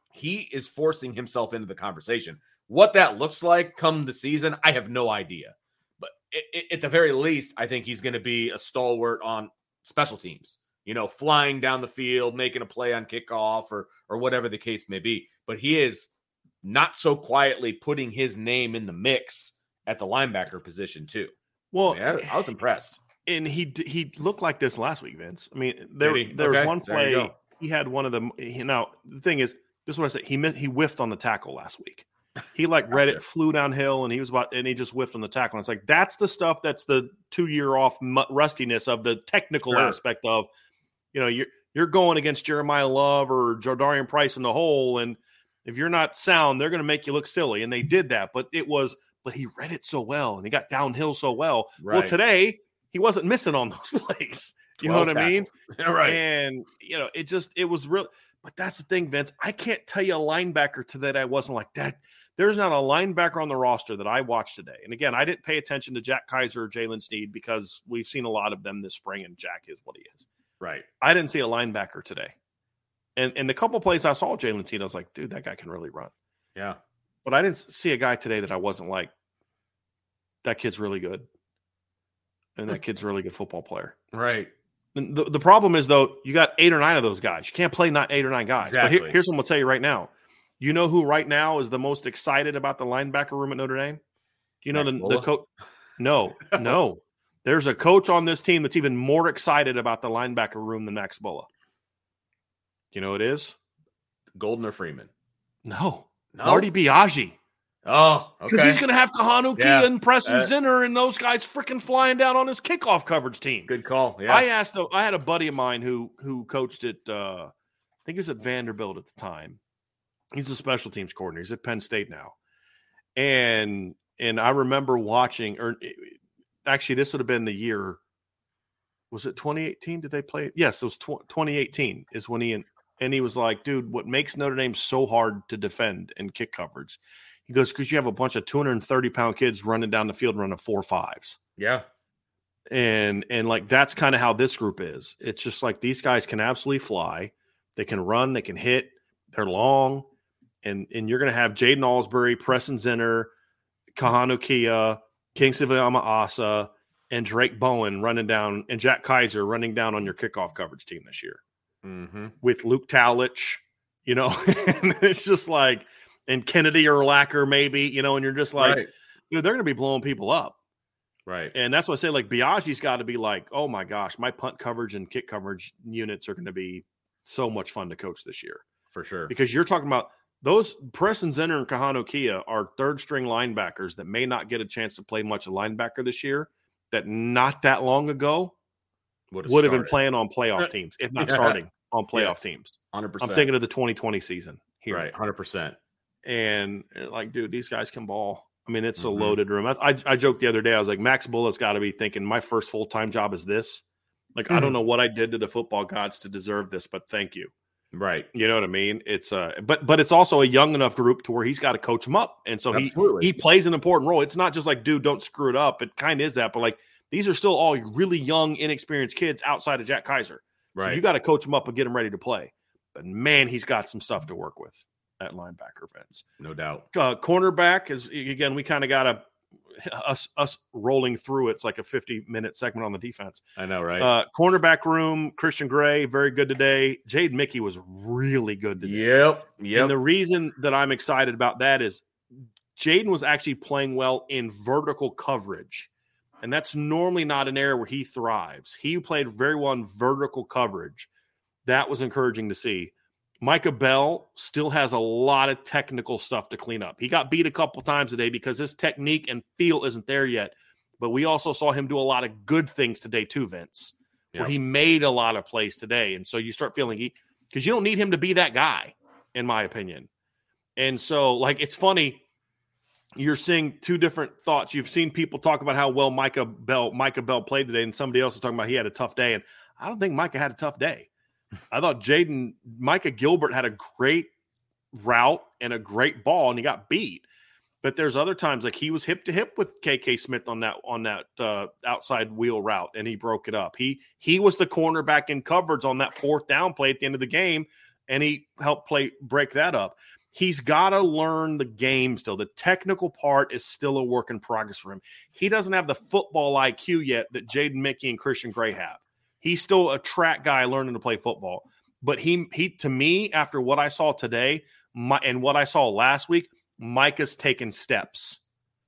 he is forcing himself into the conversation. What that looks like come the season, I have no idea. But it, it, at the very least, I think he's going to be a stalwart on special teams, you know, flying down the field, making a play on kickoff or or whatever the case may be. But he is not so quietly putting his name in the mix at the linebacker position too. Well, I, mean, I, I was impressed. And he he looked like this last week, Vince. I mean, there, there okay. was one play. There he had one of them. He, now, the thing is, this is what I said. He missed, he whiffed on the tackle last week. He like read it, flew downhill, and he was about, and he just whiffed on the tackle. And it's like, that's the stuff that's the two year off rustiness of the technical sure. aspect of, you know, you're, you're going against Jeremiah Love or Jordarian Price in the hole. And if you're not sound, they're going to make you look silly. And they did that, but it was, but he read it so well and he got downhill so well. Right. Well, today he wasn't missing on those plays. You know what tackles. I mean? Right. And, you know, it just, it was real. But that's the thing, Vince. I can't tell you a linebacker today that I wasn't like that. There's not a linebacker on the roster that I watched today. And again, I didn't pay attention to Jack Kaiser or Jalen Sneed because we've seen a lot of them this spring, and Jack is what he is. Right. I didn't see a linebacker today. And and the couple plays I saw Jalen Sneed, I was like, dude, that guy can really run. Yeah. But I didn't see a guy today that I wasn't like, that kid's really good. And that kid's a really good football player. Right. And the, the problem is, though, you got eight or nine of those guys. You can't play not eight or nine guys. Exactly. But here, here's what I'm going to tell you right now. You know who right now is the most excited about the linebacker room at Notre Dame? Do you know Max the, the coach? No, no. There's a coach on this team that's even more excited about the linebacker room than Max Bulla. Do you know who it is? Golden or Freeman? No. no? Marty Biaggi. Oh, okay. Because he's going to have Kahanu yeah. Kia and Preston uh, Zinner and those guys freaking flying down on his kickoff coverage team. Good call. Yeah. I asked. A, I had a buddy of mine who who coached at. Uh, I think he was at Vanderbilt at the time, He's a special teams coordinator. He's at Penn State now. And and I remember watching, or actually this would have been the year, was it twenty eighteen? Did they play it? Yes, it was tw- twenty eighteen is when he, and, and he was like, dude, what makes Notre Dame so hard to defend in kick coverage? He goes, because you have a bunch of two hundred thirty pound kids running down the field running four fives. Yeah. And, and like, that's kind of how this group is. It's just like, these guys can absolutely fly. They can run, they can hit, they're long. And, and you're going to have Jaden Alsbury, Preston Zinner, Kahanu Kia, Kingsville Asa, and Drake Bowen running down, and Jack Kaiser running down on your kickoff coverage team this year mm-hmm. with Luke Towlich, you know, and it's just like, and Kennedy Urlacher maybe, you know, and you're just like, right. dude, they're going to be blowing people up. Right. And that's what I say, like, Biaggi's got to be like, oh my gosh, my punt coverage and kick coverage units are going to be so much fun to coach this year. For sure. Because you're talking about those Preston Zinner and Kahanu Kia are third string linebackers that may not get a chance to play much of linebacker this year, that not that long ago would have been playing on playoff teams, if not yeah. starting on playoff yes. teams. one hundred percent. I'm thinking of the twenty twenty season here. Right, one hundred percent. And like, dude, these guys can ball. I mean, it's a mm-hmm. loaded room. I, I, I joked the other day, I was like, Max Bullett's got to be thinking, my first full-time job is this. Like, mm-hmm. I don't know what I did to the football gods to deserve this, but thank you. Right. You know what I mean? It's uh, but but it's also a young enough group to where he's got to coach them up. And so Absolutely. he he plays an important role. It's not just like, dude, don't screw it up. It kind of is that, but like, these are still all really young, inexperienced kids outside of Jack Kaiser. Right. So you got to coach them up and get them ready to play. But man, he's got some stuff to work with at linebacker, Vince. No doubt. Uh, cornerback is, again, we kind of got to us us rolling through. It's like a fifty minute segment on the defense. I know, right? Uh, cornerback room, Christian Gray, very good today. Jade Mickey was really good today. Yep. Yep. And the reason that I'm excited about that is Jaden was actually playing well in vertical coverage. And that's normally not an area where he thrives. He played very well in vertical coverage. That was encouraging to see. Micah Bell still has a lot of technical stuff to clean up. He got beat a couple times today because his technique and feel isn't there yet. But we also saw him do a lot of good things today too, Vince, yep. where he made a lot of plays today. And so you start feeling he – because you don't need him to be that guy, in my opinion. And so, like, it's funny. You're seeing two different thoughts. You've seen people talk about how well Micah Bell Micah Bell played today, and somebody else is talking about he had a tough day. And I don't think Micah had a tough day. I thought Jaden Micah Gilbert had a great route and a great ball, and he got beat. But there's other times like he was hip to hip with K K Smith on that on that uh, outside wheel route, and he broke it up. He he was the cornerback in coverage on that fourth down play at the end of the game, and he helped play break that up. He's got to learn the game still. The technical part is still a work in progress for him. He doesn't have the football I Q yet that Jaden Mickey and Christian Gray have. He's still a track guy learning to play football. But he, he to me, after what I saw today my, and what I saw last week, Micah's taken steps.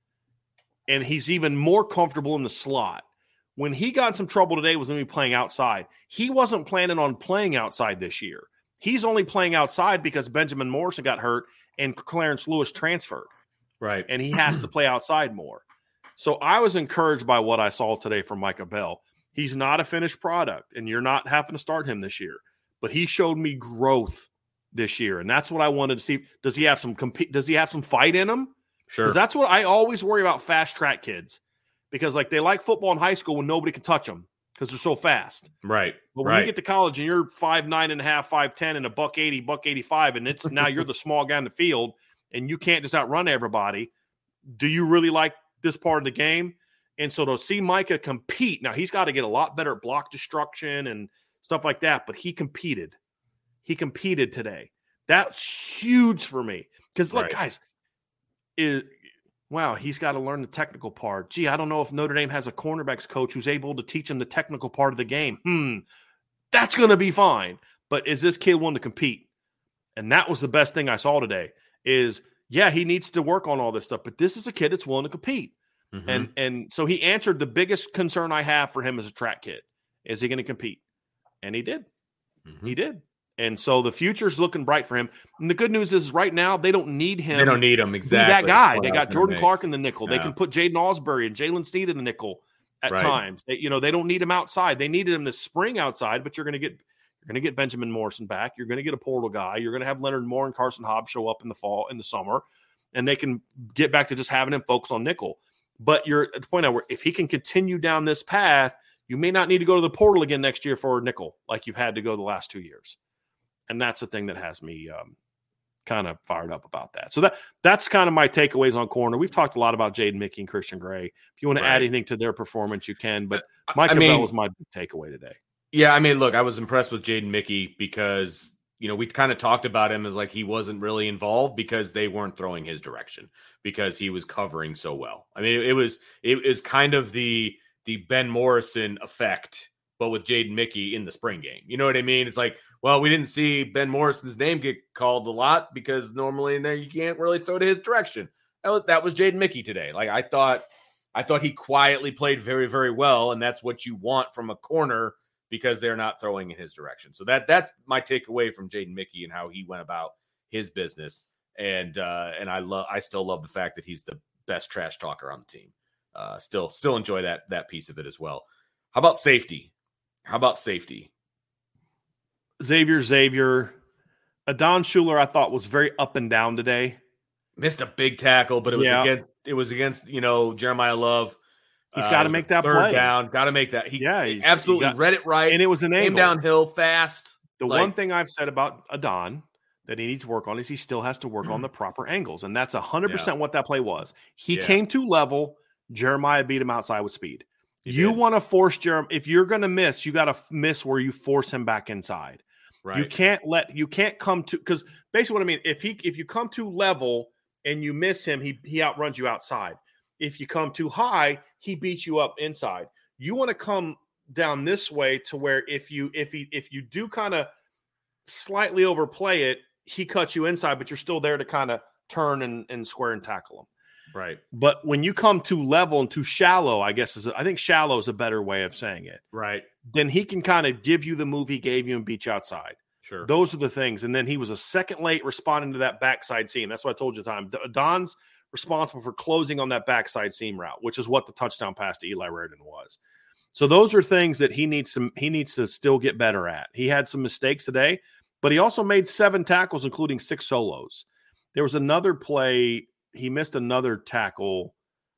And he's even more comfortable in the slot. When he got in some trouble today was when he was playing outside. He wasn't planning on playing outside this year. He's only playing outside because Benjamin Morrison got hurt and Clarence Lewis transferred. Right. And he has to play outside more. So I was encouraged by what I saw today from Micah Bell. He's not a finished product, and you're not having to start him this year. But he showed me growth this year, and that's what I wanted to see. Does he have some compete? Does he have some fight in him? Sure. Because that's what I always worry about fast track kids, because like they like football in high school when nobody can touch them because they're so fast. Right. But when right. you get to college and you're five nine and a half, five ten, and a buck eighty, buck eighty five, and it's now you're the small guy in the field, and you can't just outrun everybody. Do you really like this part of the game? And so to see Micah compete, now he's got to get a lot better at block destruction and stuff like that, but he competed. He competed today. That's huge for me. Because, look, right. guys, is wow, he's got to learn the technical part. Gee, I don't know if Notre Dame has a cornerbacks coach who's able to teach him the technical part of the game. Hmm, that's going to be fine. But is this kid willing to compete? And that was the best thing I saw today is, yeah, he needs to work on all this stuff, but this is a kid that's willing to compete. Mm-hmm. And and so he answered the biggest concern I have for him as a track kid. Is he going to compete? And he did. Mm-hmm. He did. And so the future's looking bright for him. And the good news is right now they don't need him. They don't need him, exactly. Be that guy. They got Jordan make. Clark in the nickel. Yeah. They can put Jaden Alsbury and Jalen Sneed in the nickel at right. times. They, you know, they don't need him outside. They needed him this spring outside, but you're going to get You're going to get Benjamin Morrison back. You're going to get a portal guy. You're going to have Leonard Moore and Carson Hobbs show up in the fall, in the summer, and they can get back to just having him focus on nickel. But you're at the point now where if he can continue down this path, you may not need to go to the portal again next year for a nickel like you've had to go the last two years. And that's the thing that has me um, kind of fired up about that. So that that's kind of my takeaways on corner. We've talked a lot about Jaden Mickey and Christian Gray. If you want to Right. add anything to their performance, you can. But Mike I mean, Cavell was my big takeaway today. Yeah, I mean, look, I was impressed with Jaden Mickey because, you know, we kind of talked about him as like he wasn't really involved because they weren't throwing his direction because he was covering so well. I mean, it was it is kind of the the Ben Morrison effect, but with Jaden Mickey in the spring game. You know what I mean? It's like, well, we didn't see Ben Morrison's name get called a lot because normally in there you can't really throw to his direction. That was Jaden Mickey today. Like I thought, I thought he quietly played very, very well, and that's what you want from a corner because they're not throwing in his direction. So that that's my takeaway from Jaden Mickey and how he went about his business. And uh, and I love, I still love the fact that he's the best trash talker on the team. Uh, still, still enjoy that that piece of it as well. How about safety? How about safety? Xavier, Xavier, Adon Schuler, I thought was very up and down today. Missed a big tackle, but it was Yeah. against it was against you know Jeremiah Love. He's Uh, got it to was make a that third play. down. Got to make that. He Yeah, he's- absolutely he got- read it right, And it was an came angle. downhill fast. The Like- one thing I've said about Adon that he needs to work on is he still has to work on the proper angles. And that's one hundred percent what that play was. He Yeah. came to level. Jeremiah beat him outside with speed. He you did. want to force Jeremiah. If you're going to miss, you got to f- miss where you force him back inside. Right. You can't let, you can't come to, because basically what I mean, if he, if you come too level and you miss him, he, he outruns you outside. If you come too high, he beats you up inside. You want to come down this way to where if you, if he, if you do kind of slightly overplay it, he cuts you inside, but you're still there to kind of turn and, and square and tackle him. Right. But when you come too level and too shallow, I guess is I think shallow is a better way of saying it. Right. Then he can kind of give you the move he gave you and beat you outside. Sure. Those are the things. And then he was a second late responding to that backside seam. That's what I told you the time. Don's responsible for closing on that backside seam route, which is what the touchdown pass to Eli Raridan was. So those are things that he needs some he needs to still get better at. He had some mistakes today, but he also made seven tackles, including six solos. There was another play. He missed another tackle,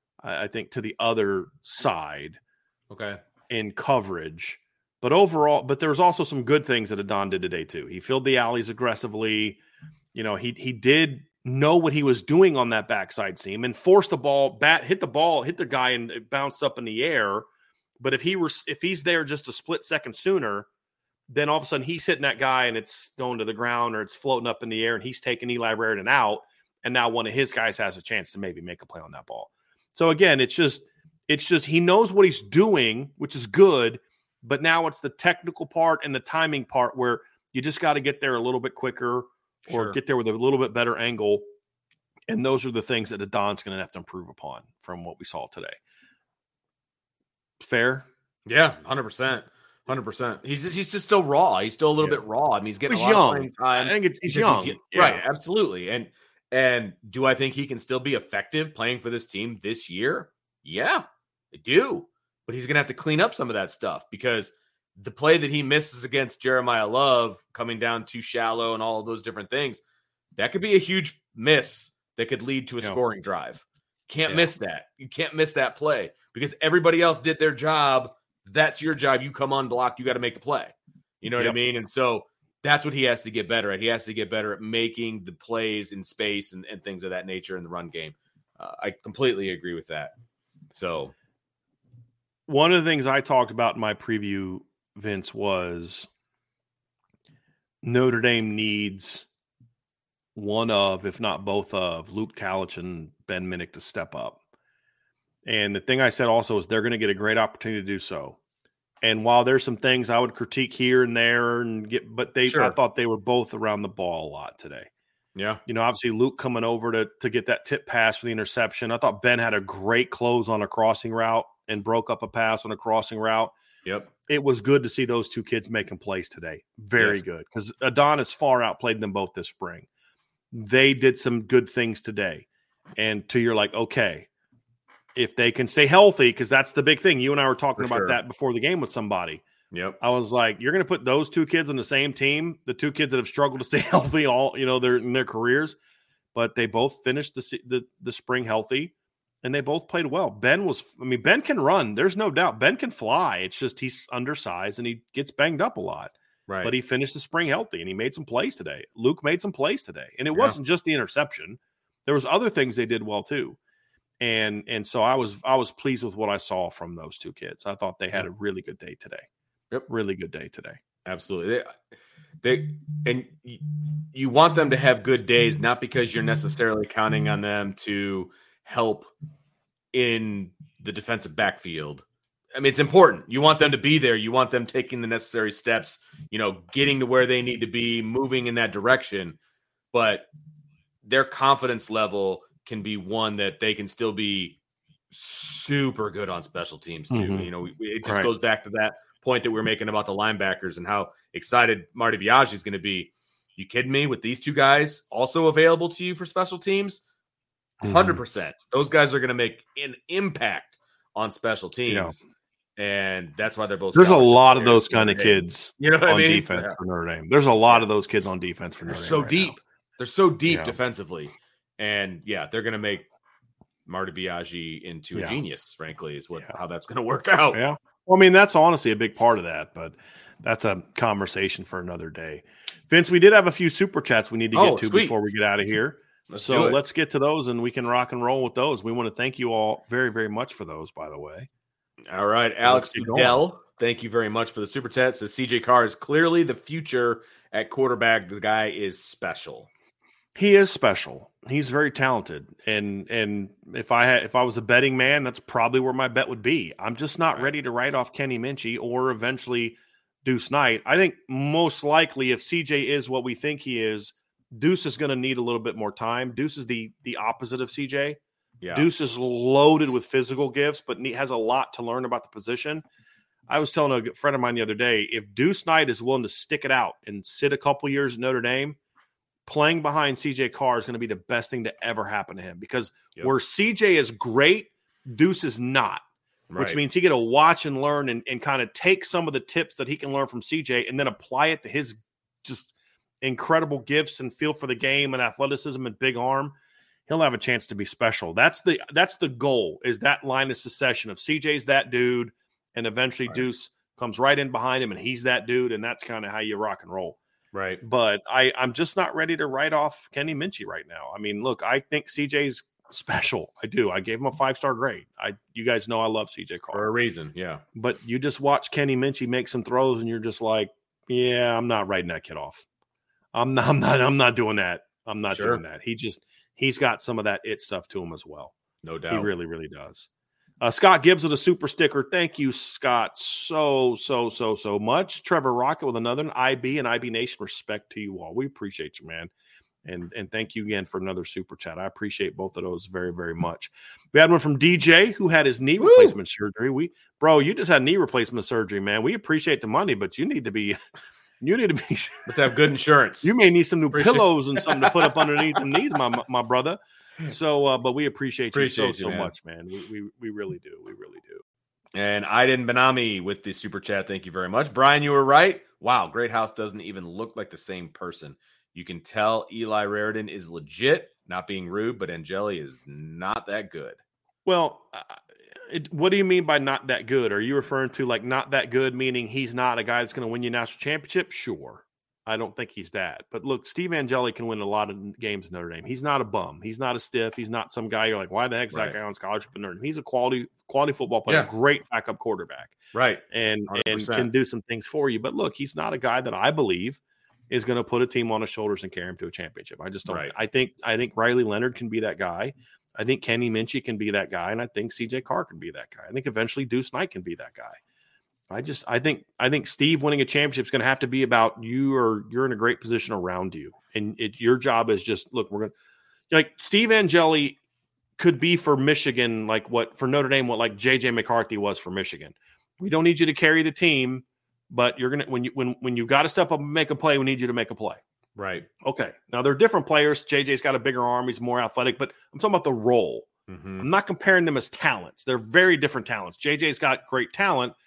I think, to the other side. Okay. In coverage. But overall, but there was also some good things that Adon did today, too. He filled the alleys aggressively. You know, he he did know what he was doing on that backside seam and forced the ball, bat, hit the ball, hit the guy, and it bounced up in the air. But if he were, if he's there just a split second sooner, then all of a sudden he's hitting that guy and it's going to the ground or it's floating up in the air and he's taking Eli Raridan out. And now one of his guys has a chance to maybe make a play on that ball. So again, it's just, it's just, he knows what he's doing, which is good. But now it's the technical part and the timing part where you just got to get there a little bit quicker or Sure. get there with a little bit better angle. And those are the things that Adon's going to have to improve upon from what we saw today. Fair? Yeah, one hundred percent. one hundred percent. He's just, he's just still raw. He's still a little Yeah. bit raw. I mean, he's getting He's a lot young. of playing time. I think it's, he's because young. he's- Right, absolutely. And and do I think he can still be effective playing for this team this year? Yeah, I do. But he's going to have to clean up some of that stuff because the play that he misses against Jeremiah Love coming down too shallow and all of those different things, that could be a huge miss that could lead to a Yeah. scoring drive. Can't Yeah. miss that. You can't miss that play because everybody else did their job. That's your job. You come unblocked. You got to make the play. You know what I Yep. mean? And so that's what he has to get better at. He has to get better at making the plays in space and, and things of that nature in the run game. Uh, I completely agree with that. So, One of the things I talked about in my preview, Vince, was Notre Dame needs one of, if not both of, Luke Talich and Ben Minnick to step up. And the thing I said also is they're going to get a great opportunity to do so. And while there's some things I would critique here and there, and get, but they, Sure. I thought they were both around the ball a lot today. yeah. You know, obviously Luke coming over to to get that tip pass for the interception. I thought Ben had a great close on a crossing route and broke up a pass on a crossing route. Yep. It was good to see those two kids making plays today. Very Yes. good. Because Adonis far outplayed them both this spring. They did some good things today. And to you're like, okay, if they can stay healthy, because that's the big thing. You and I were talking For about sure. that before the game with somebody. Yep. I was like, you're going to put those two kids on the same team, the two kids that have struggled to stay healthy all, you know, their in their careers, but they both finished the, the the spring healthy, and they both played well. Ben was, I mean, Ben can run. There's no doubt. Ben can fly. It's just he's undersized and he gets banged up a lot. Right. But he finished the spring healthy, and he made some plays today. Luke made some plays today, and it Yeah. wasn't just the interception. There was other things they did well too. And and so I was I was pleased with what I saw from those two kids. I thought they had a really good day today. Yep. Really good day today. Absolutely. They, they and you, you want them to have good days, not because you're necessarily counting on them to help in the defensive backfield. I mean, it's important. You want them to be there. You want them taking the necessary steps, you know, getting to where they need to be, moving in that direction. But their confidence level can be one that they can still be super good on special teams too. Mm-hmm. You know, it just Right. goes back to that point that we we're making about the linebackers and how excited Marty Biaggi is going to be. You kidding me? With these two guys also available to you for special teams, one hundred percent. Those guys are going to make an impact on special teams. Yeah. And that's why they're both. There's a lot of those kind of Hey, kids you know what on I mean? defense Yeah. for Notre Dame. There's a lot of those kids on defense for They're Notre Dame. so right deep. now. They're so deep Yeah. defensively. And yeah, they're going to make Marty Biaggi into Yeah. a genius, frankly, is what Yeah. how that's going to work out. Yeah. Well, I mean, that's honestly a big part of that, but that's a conversation for another day. Vince, we did have a few super chats we need to get Oh, to sweet. before we get out of here. Let's so do it. let's get to those and we can rock and roll with those. We want to thank you all very, very much for those, by the way. All right, Alex Let's get Goodell, thank you very much for the super chat. Says C J Carr is clearly the future at quarterback. The guy is special. He is special. He's very talented, and and if I had if I was a betting man, that's probably where my bet would be. I'm just not Right. ready to write off Kenny Minchie or eventually Deuce Knight. I think most likely, if C J is what we think he is, Deuce is going to need a little bit more time. Deuce is the the opposite of C J. Yeah. Deuce is loaded with physical gifts, but ne- has a lot to learn about the position. I was telling a good friend of mine the other day, if Deuce Knight is willing to stick it out and sit a couple years at Notre Dame, playing behind C J Carr is going to be the best thing to ever happen to him, because Yep. where C J is great, Deuce is not, which Right. means he get to watch and learn and, and kind of take some of the tips that he can learn from C J and then apply it to his just incredible gifts and feel for the game and athleticism and big arm. He'll have a chance to be special. That's the that's the goal, is that line of succession of C J's that dude, and eventually Right. Deuce comes right in behind him and he's that dude, and that's kind of how you rock and roll. Right. But I, I'm just not ready to write off Kenny Minchie right now. I mean, look, I think C J's special. I do. I gave him a five-star grade. I, you guys know I love C J For a Carr. reason. Yeah. But you just watch Kenny Minchie make some throws, and you're just like, yeah, I'm not writing that kid off. I'm not. I'm not. I'm not doing that. I'm not Sure. doing that. He just he's got some of that it stuff to him as well. No He doubt. really, really does. Uh, Scott Gibbs with a super sticker. Thank you, Scott, so, so, so, so much. Trevor Rocket with another I B and I B Nation. Respect to you all. We appreciate you, man. And and thank you again for another super chat. I appreciate both of those very, very much. We had one from D J who had his knee Woo! replacement surgery. We, bro, you just had knee replacement surgery, man. We appreciate the money, but you need to be, you need to be, Let's have good insurance. you may need some new Appreciate- pillows and something to put up underneath the knees, my my brother. So, uh, but we appreciate you Appreciate so you, so man. much, man. We, we we really do. We really do. And Aiden Benami with the super chat. Thank you very much. Brian, you were right. Wow, Great House doesn't even look like the same person. You can tell Eli Raridan is legit, not being rude, but Angeli is not that good. Well, uh, it, what do you mean by not that good? Are you referring to like not that good, meaning he's not a guy that's going to win you a national championship? Sure. I don't think he's that. But look, Steve Angeli can win a lot of games in Notre Dame. He's not a bum. He's not a stiff. He's not some guy you're like, why the heck is Right. that guy on scholarship in Notre Dame? He's a quality quality football player, Yeah. great backup quarterback, Right. and one hundred and percent. can do some things for you. But look, he's not a guy that I believe is going to put a team on his shoulders and carry him to a championship. I just don't. Right. I think I think Riley Leonard can be that guy. I think Kenny Minchie can be that guy, and I think C J Carr can be that guy. I think eventually Deuce Knight can be that guy. I just I think I think Steve winning a championship is going to have to be about you, or you're in a great position around you, and it, your job is just look. We're going to like Steve Angeli could be for Michigan, like what for Notre Dame, what like J J McCarthy was for Michigan. We don't need you to carry the team, but you're gonna when you when when you've got to step up and make a play, we need you to make a play. Right. Okay. Now they're different players. J J's got a bigger arm. He's more athletic, but I'm talking about the role. Mm-hmm. I'm not comparing them as talents. They're very different talents. J J's got great talent.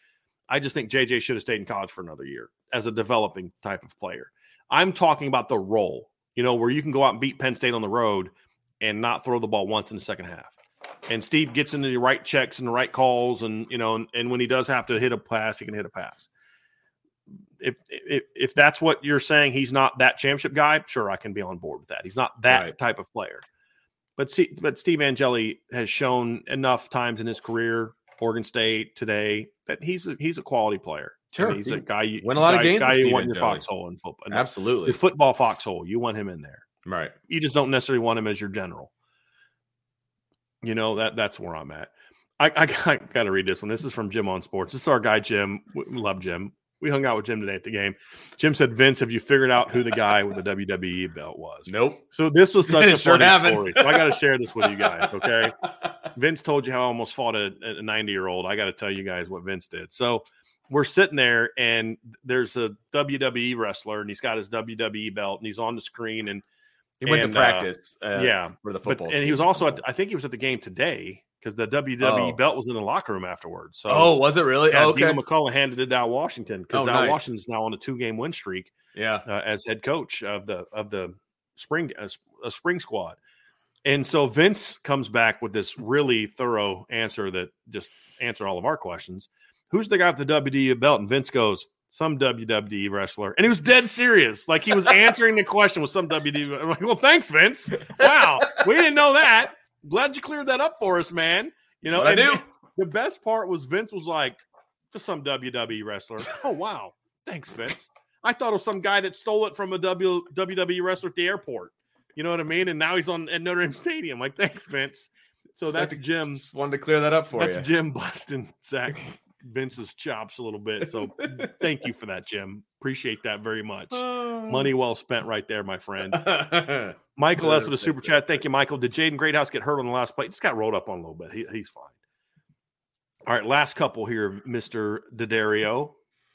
I just think J J should have stayed in college for another year as a developing type of player. I'm talking about the role, you know, where you can go out and beat Penn State on the road and not throw the ball once in the second half. And Steve gets into the right checks and the right calls, and you know, and, and when he does have to hit a pass, he can hit a pass. If, if if that's what you're saying, he's not that championship guy, sure, I can be on board with that. He's not that right. type of player. But see, but Steve Angeli has shown enough times in his career, Oregon State today, that he's a, he's a quality player. Sure, and he's a guy you win a lot guy, of games. Guy with you Steve want in your Angeli. foxhole in football. Absolutely, the football foxhole. You want him in there, right? You just don't necessarily want him as your general. You know, that that's where I'm at. I, I, I got to read this one. This is from Jim on Sports. This is our guy, Jim. We love Jim. We hung out with Jim today at the game. Jim said, Vince, have you figured out who the guy with the W W E belt was? Nope. So this was such a sure funny haven't. story. So I got to share this with you guys, okay? Vince told you how I almost fought a ninety-year-old. I got to tell you guys what Vince did. So we're sitting there, and there's a W W E wrestler, and he's got his W W E belt, and he's on the screen, and he went and, to practice. Uh, uh, yeah, for the football. But, team. and he was also, at, I think he was at the game today because the W W E oh. belt was in the locker room afterwards. So, oh, was it really? yeah, oh, okay. Dino McCullough handed it to Al Washington because oh, Al nice. Washington's now on a two-game win streak. Yeah, uh, as head coach of the of the spring uh, a spring squad. And so Vince comes back with this really thorough answer that just answered all of our questions. Who's the guy with the W W E belt? And Vince goes, some W W E wrestler. And he was dead serious. Like he was answering the question with some W W E. I'm like, well, thanks, Vince. Wow. We didn't know that. Glad you cleared that up for us, man. You know, That's what and I do. The best part was Vince was like, just some W W E wrestler. Oh, wow. Thanks, Vince. I thought it was some guy that stole it from a w, W W E wrestler at the airport. You know what I mean? And now he's on at Notre Dame Stadium. Like, thanks, Vince. So that's Just Jim. Just wanted to clear that up for that's you. Jim busting Zach Vince's chops a little bit. So thank you for that, Jim. Appreciate that very much. Money well spent right there, my friend. Michael S. with a super chat. Thank you, Michael. Did Jaden Greathouse get hurt on the last play? Just got rolled up on a little bit. He, he's fine. All right, last couple here, Mister D'Addario.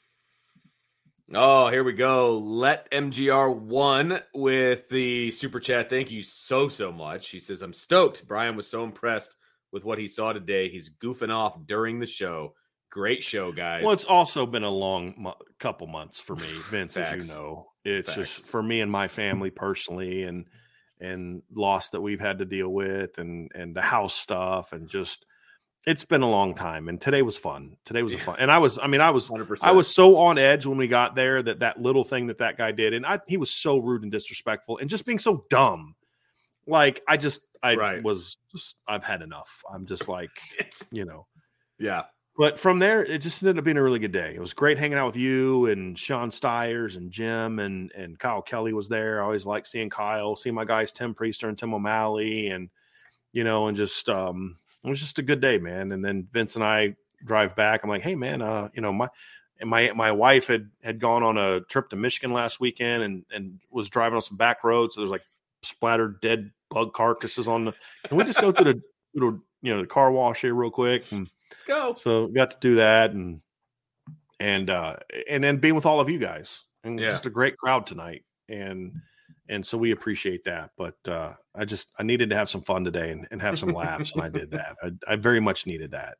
Oh, here we go. Let M G R one with the super chat. Thank you so, so much. He says, I'm stoked. Brian was so impressed with what he saw today. He's goofing off during the show. Great show, guys. Well, it's also been a long mo- couple months for me, Vince, as you know. It's Facts. just for me and my family personally, and and loss that we've had to deal with, and and the house stuff, and just it's been a long time. And today was fun. Today was a fun. And I was, I mean, I was, one hundred percent. I was so on edge when we got there that that little thing that that guy did, and I, he was so rude and disrespectful, and just being so dumb. Like I just, I Right. was, just, I've had enough. I'm just like, It's, you know. yeah. But from there, it just ended up being a really good day. It was great hanging out with you and Sean Stiers and Jim and and Kyle Kelly was there. I always like seeing Kyle, seeing my guys Tim Priester and Tim O'Malley, and you know, and just um, it was just a good day, man. And then Vince and I drive back. I'm like, hey, man, uh, you know, my my my wife had had gone on a trip to Michigan last weekend and and was driving on some back roads. So there's like splattered dead bug carcasses on the. Can we just go through the little you know the car wash here real quick? And, Let's go. so got to do that and and uh and then being with all of you guys and Yeah. just a great crowd tonight and and so we appreciate that. But uh I just I needed to have some fun today and, and have some laughs and I did that. I, I very much needed that.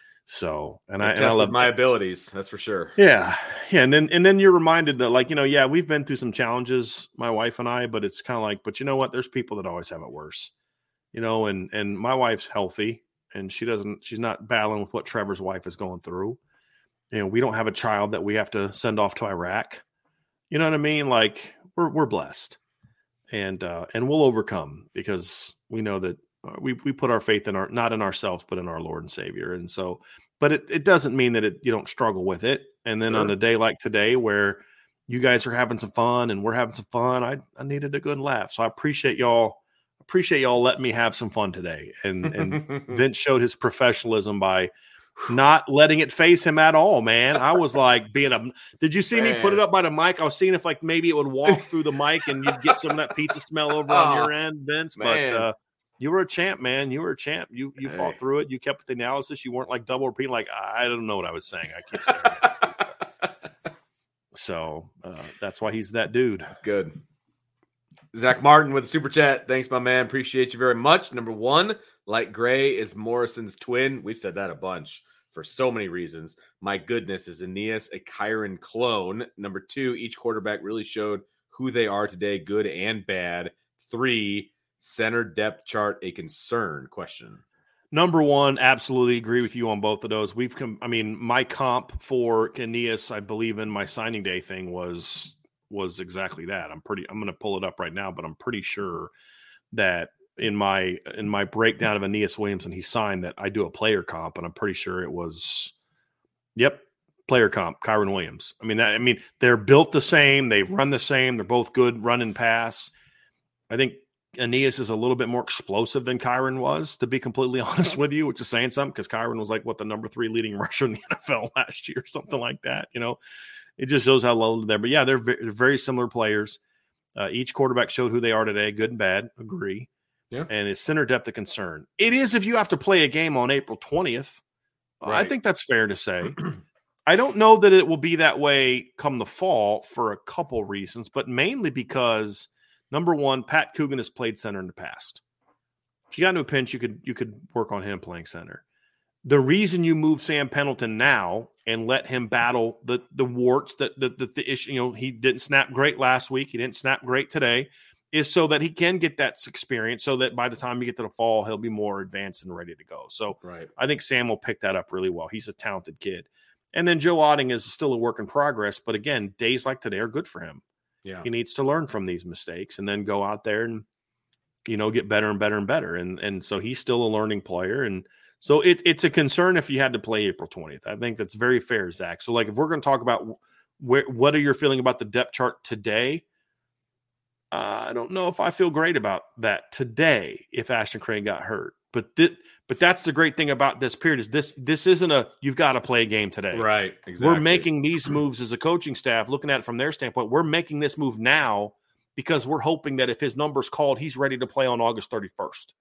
So and I, and I love my abilities, that's for sure. yeah yeah and then and then you're reminded that like you know yeah we've been through some challenges, my wife and I, but it's kind of like but you know what, there's people that always have it worse, you know, and and my wife's healthy. And she doesn't, she's not battling with what Trevor's wife is going through. You know, we don't have a child that we have to send off to Iraq. You know what I mean? Like we're, we're blessed and, uh, and we'll overcome because we know that we, we put our faith in our, not in ourselves, but in our Lord and Savior. And so, but it, it doesn't mean that it, you don't struggle with it. And then Sure. on a day like today, where you guys are having some fun and we're having some fun, I, I needed a good laugh. So I appreciate y'all. Appreciate y'all letting me have some fun today. And and Vince showed his professionalism by not letting it face him at all, man. I was like being a did you see Man. me put it up by the mic? I was seeing if like maybe it would walk through the mic and you'd get some of that pizza smell over on your end, Vince. Man. But uh you were a champ, man. You were a champ. You you Hey. fought through it. You kept with the analysis. You weren't like double repeating, like I don't know what I was saying. I keep saying it. So uh, that's why he's that dude. That's good. Zach Martin with a super chat. Thanks, my man. Appreciate you very much. Number one, light gray is Morrison's twin. We've said that a bunch. for so many reasons. My goodness, is Aeneas a Kyren clone? Number two, each quarterback really showed who they are today, good and bad. Three, center depth chart a concern? Question. Number one, absolutely agree with you on both of those. We've come, I mean, my comp for Aeneas, I believe in my signing day thing was was exactly that. I'm pretty I'm going to pull it up right now, but I'm pretty sure that in my in my breakdown of Aeneas Williams and he signed that I do a player comp, and I'm pretty sure it was yep, player comp, Kyren Williams. I mean that I mean they're built the same, they run the same, they're both good run and pass. I think Aeneas is a little bit more explosive than Kyren was, to be completely honest with you, which is saying something, because Kyren was like, what, the number three leading rusher in the N F L last year, something like that. You know, it just shows how low they're. But yeah, they're very, very similar players. Uh, each quarterback showed who they are today, good and bad, agree. Yeah. And it's center depth of concern. It is if you have to play a game on April twentieth. Right. I think that's fair to say. I don't know that it will be that way come the fall for a couple reasons, but mainly because number one, Pat Coogan has played center in the past. If you got into a pinch, you could you could work on him playing center. The reason you move Sam Pendleton now and let him battle the the warts that the, the the issue, you know, he didn't snap great last week, he didn't snap great today, is so that he can get that experience, so that by the time you get to the fall, he'll be more advanced and ready to go. So right. I think Sam will pick that up really well. He's a talented kid. And then Joe Otting is still a work in progress, but again, days like today are good for him. Yeah. He needs to learn from these mistakes and then go out there and, you know, get better and better and better. And and so he's still a learning player. And so it, it's a concern if you had to play April twentieth. I think that's very fair, Zach. So, like, if we're going to talk about where, what are you feeling about the depth chart today, uh, I don't know if I feel great about that today if Ashton Craig got hurt. But th- but that's the great thing about this period is this this isn't a you've got to play a game today. Right, exactly. We're making these moves as a coaching staff, looking at it from their standpoint. We're making this move now because we're hoping that if his number's called, he's ready to play on August thirty-first.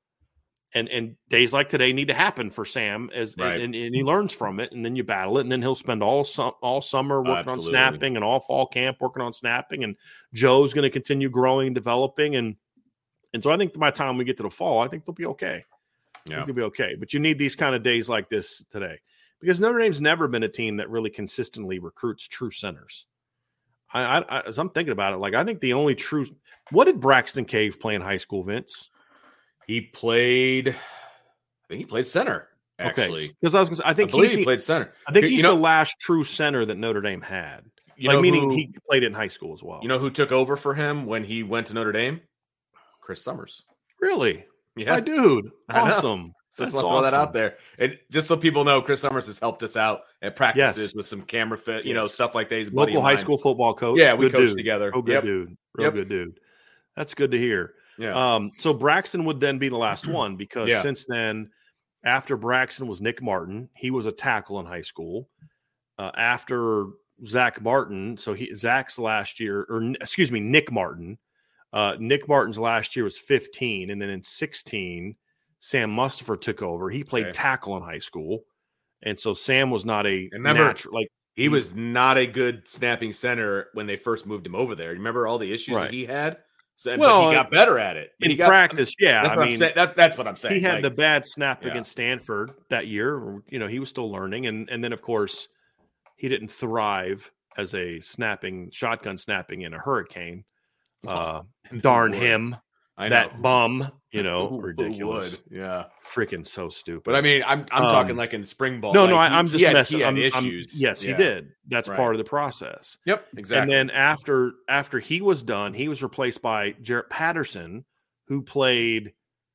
And and days like today need to happen for Sam as right. and, and he learns from it, and then you battle it, and then he'll spend all sum, all summer working Absolutely. on snapping and all fall camp working on snapping, and Joe's going to continue growing and developing, and and so I think by the time we get to the fall, I think they'll be okay. Yeah. They'll be okay. But you need these kind of days like this today because Notre Dame's never been a team that really consistently recruits true centers. I, I, as I'm thinking about it, like I think the only true – what did Braxton Cave play in high school, Vince? He played – I think he played center, actually. Because okay. I was gonna say, I think I believe he's he the, played center. I think he's you know, the last true center that Notre Dame had. You like know meaning who, he played it in high school as well. You know who took over for him when he went to Notre Dame? Chris Summers. Really? Yeah. My dude. Awesome. Just That's want to awesome. throw that out there. And just so people know, Chris Summers has helped us out at practices yes. with some camera fit, you yes. know, stuff like that. He's a buddy Local of high mine. school football coach. Yeah, we good coached dude. together. Real good yep. dude. Real yep. good dude. That's good to hear. Yeah. Um, so Braxton would then be the last one because yeah. since then, after Braxton was Nick Martin. He was a tackle in high school. Uh, after Zach Martin, so he Zach's last year, or excuse me, Nick Martin. Uh, Nick Martin's last year was fifteen, and then in sixteen, Sam Mustipher took over. He played okay. tackle in high school, and so Sam was not a Remember, natural like he, he was not a good snapping center when they first moved him over there. Remember all the issues right. that he had. So, well, but he got better at it in he got, practice. Yeah, that's I what mean, I'm saying. That, that's what I'm saying. He had like, the bad snap yeah. against Stanford that year. You know, he was still learning, and and then of course he didn't thrive as a snapping shotgun snapping in a hurricane. Uh, darn him, I that know. bum. You know, Who, ridiculous. who would? Yeah, freaking so stupid. But I mean, I'm I'm um, talking like in spring ball. No, like no, I, he, I'm just he had, messing. He had I'm, issues. I'm, yes, yeah. he did. That's right. part of the process. Yep, exactly. And then after after he was done, he was replaced by Jarrett Patterson, who played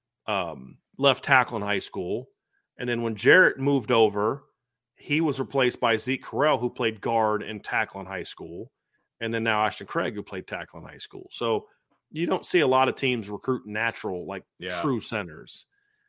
um, left tackle in high school. And then when Jarrett moved over, he was replaced by Zeke Correll, who played guard and tackle in high school. And then now Ashton Craig, who played tackle in high school. So you don't see a lot of teams recruit natural, like yeah. true centers.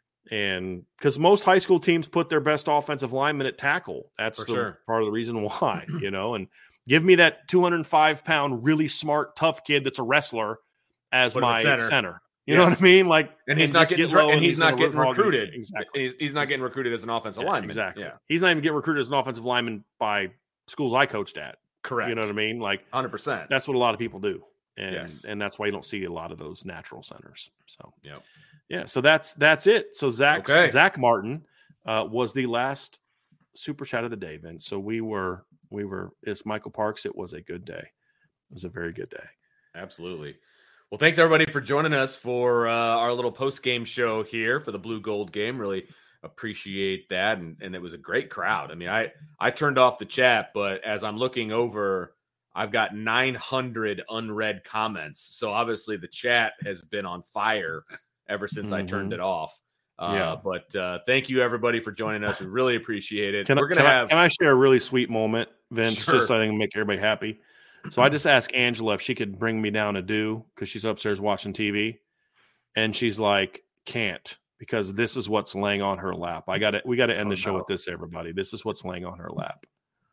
And because most high school teams put their best offensive lineman at tackle. That's For the sure. part of the reason why, you know, and give me that two hundred five pound, really smart, tough kid that's a wrestler as Put him at my center. center. You Yes. know what I mean? Like, and he's and not just getting get dra- low and he's not gonna getting hog you. recruited. Exactly. He's, he's not getting recruited as an offensive Yeah, lineman. exactly. Yeah. He's not even getting recruited as an offensive lineman by schools I coached at. Correct. You know what I mean? Like, one hundred percent. that's what a lot of people do. And Yes. and that's why you don't see a lot of those natural centers. So Yeah. yeah. So that's that's it. So Zach Okay. Zach Martin uh, was the last super chat of the day, Vince. So we were, we were, it's Michael Parks. It was a good day. It was a very good day. Absolutely. Well, thanks everybody for joining us for uh, our little post-game show here for the Blue Gold game. Really appreciate that. And, and it was a great crowd. I mean, I, I turned off the chat, but as I'm looking over, I've got nine hundred unread comments. So obviously the chat has been on fire ever since mm-hmm. I turned it off. Uh, yeah. But uh, thank you everybody for joining us. We really appreciate it. Can, We're I, gonna can, have... I, can I share a really sweet moment, Vince, sure. just so I can make everybody happy? So I just asked Angela if she could bring me down a dew because she's upstairs watching T V. And she's like, can't, because this is what's laying on her lap. I got to, we got to end oh, the show no. with this, everybody. This is what's laying on her lap.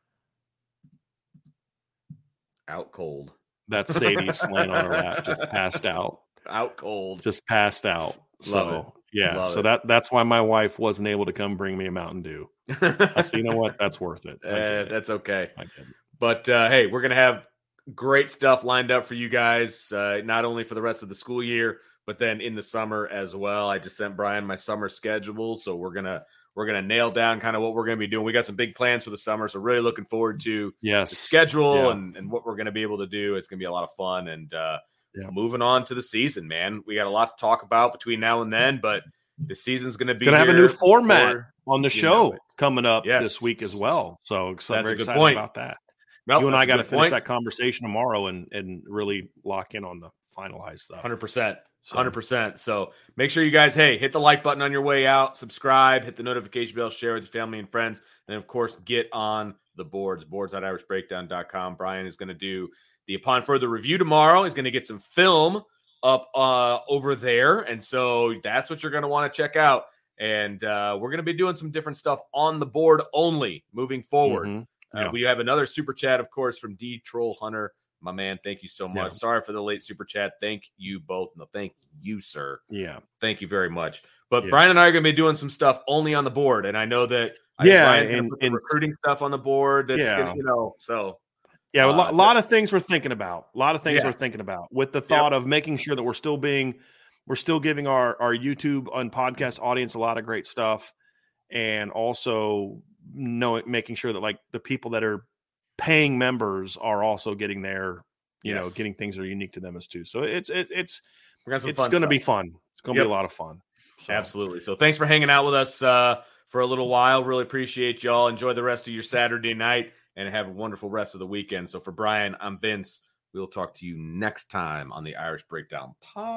Out cold. That's Sadie laying on her lap, just passed out. Out cold. Just passed out. Love so, it. yeah. Love so it. that that's why my wife wasn't able to come bring me a Mountain Dew. I said, you know what? That's worth it. Uh, that's okay. I get it. But uh, hey, we're going to have great stuff lined up for you guys, uh, not only for the rest of the school year, but then in the summer as well. I just sent Brian my summer schedule, so we're gonna we're gonna nail down kind of what we're gonna be doing. We got some big plans for the summer, so really looking forward to yes. the schedule yeah. and, and what we're gonna be able to do. It's gonna be a lot of fun. And uh, yeah. moving on to the season, man, we got a lot to talk about between now and then. But the season's gonna be gonna have a new format before, on the show coming up yes. this week as well. So, so I'm That's very a good excited point. about that. Well, you and I got to finish point. that conversation tomorrow and and really lock in on the finalized stuff. one hundred percent. one hundred percent. So make sure you guys, hey, hit the like button on your way out, subscribe, hit the notification bell, share with your family and friends, and of course, get on the boards, boards dot irish breakdown dot com. Brian is going to do the Upon Further review tomorrow. He's going to get some film up uh, over there, and so that's what you're going to want to check out. And uh, we're going to be doing some different stuff on the board only moving forward. Mm-hmm. Uh, yeah. We have another super chat, of course, from D Troll Hunter. My man, thank you so much. Yeah. Sorry for the late super chat. Thank you both. No, thank you, sir. Yeah. Thank you very much. But yeah. Brian and I are going to be doing some stuff only on the board. And I know that yeah, Brian's and, put the and recruiting stuff on the board. That's yeah. gonna, you know, so. Yeah, a uh, lot, lot of things we're thinking about. A lot of things yeah. we're thinking about with the thought yep. of making sure that we're still being, we're still giving our, our YouTube and podcast audience a lot of great stuff. And also know making sure that like the people that are paying members are also getting their, you yes. know, getting things that are unique to them as too. So it's, it, it's, it's going to be fun. It's going to yep. be a lot of fun. So. Absolutely. So thanks for hanging out with us uh, for a little while. Really appreciate y'all. Enjoy the rest of your Saturday night and have a wonderful rest of the weekend. So for Brian, I'm Vince. We'll talk to you next time on the Irish Breakdown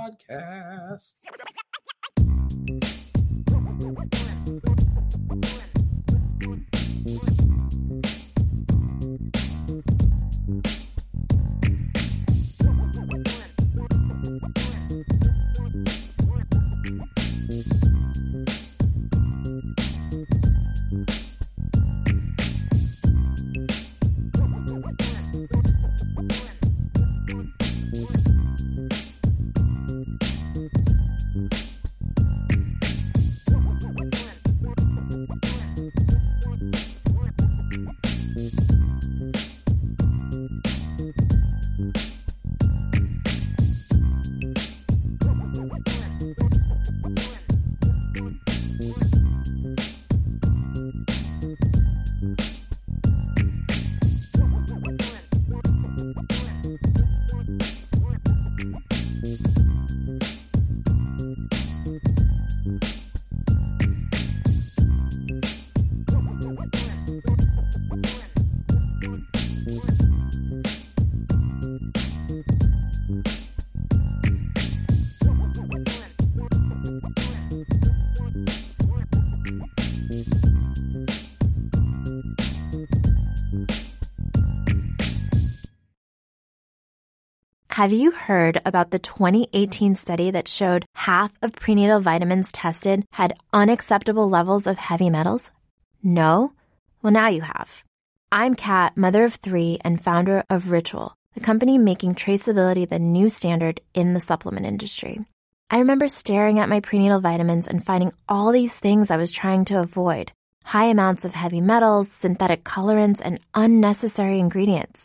Podcast. Have you heard about the twenty eighteen study that showed half of prenatal vitamins tested had unacceptable levels of heavy metals? No? Well, now you have. I'm Kat, mother of three and founder of Ritual, the company making traceability the new standard in the supplement industry. I remember staring at my prenatal vitamins and finding all these things I was trying to avoid. High amounts of heavy metals, synthetic colorants, and unnecessary ingredients.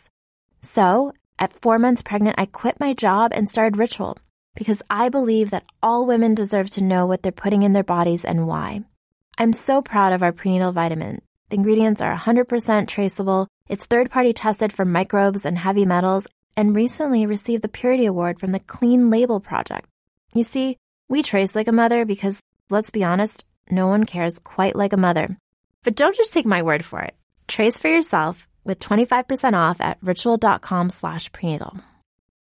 So, at four months pregnant, I quit my job and started Ritual because I believe that all women deserve to know what they're putting in their bodies and why. I'm so proud of our prenatal vitamin, The ingredients are one hundred percent traceable, it's third-party tested for microbes and heavy metals, and recently received the Purity Award from the Clean Label Project. You see, we trace like a mother because, let's be honest, no one cares quite like a mother. But don't just take my word for it. Trace for yourself with twenty-five percent off at ritual.com slash prenatal.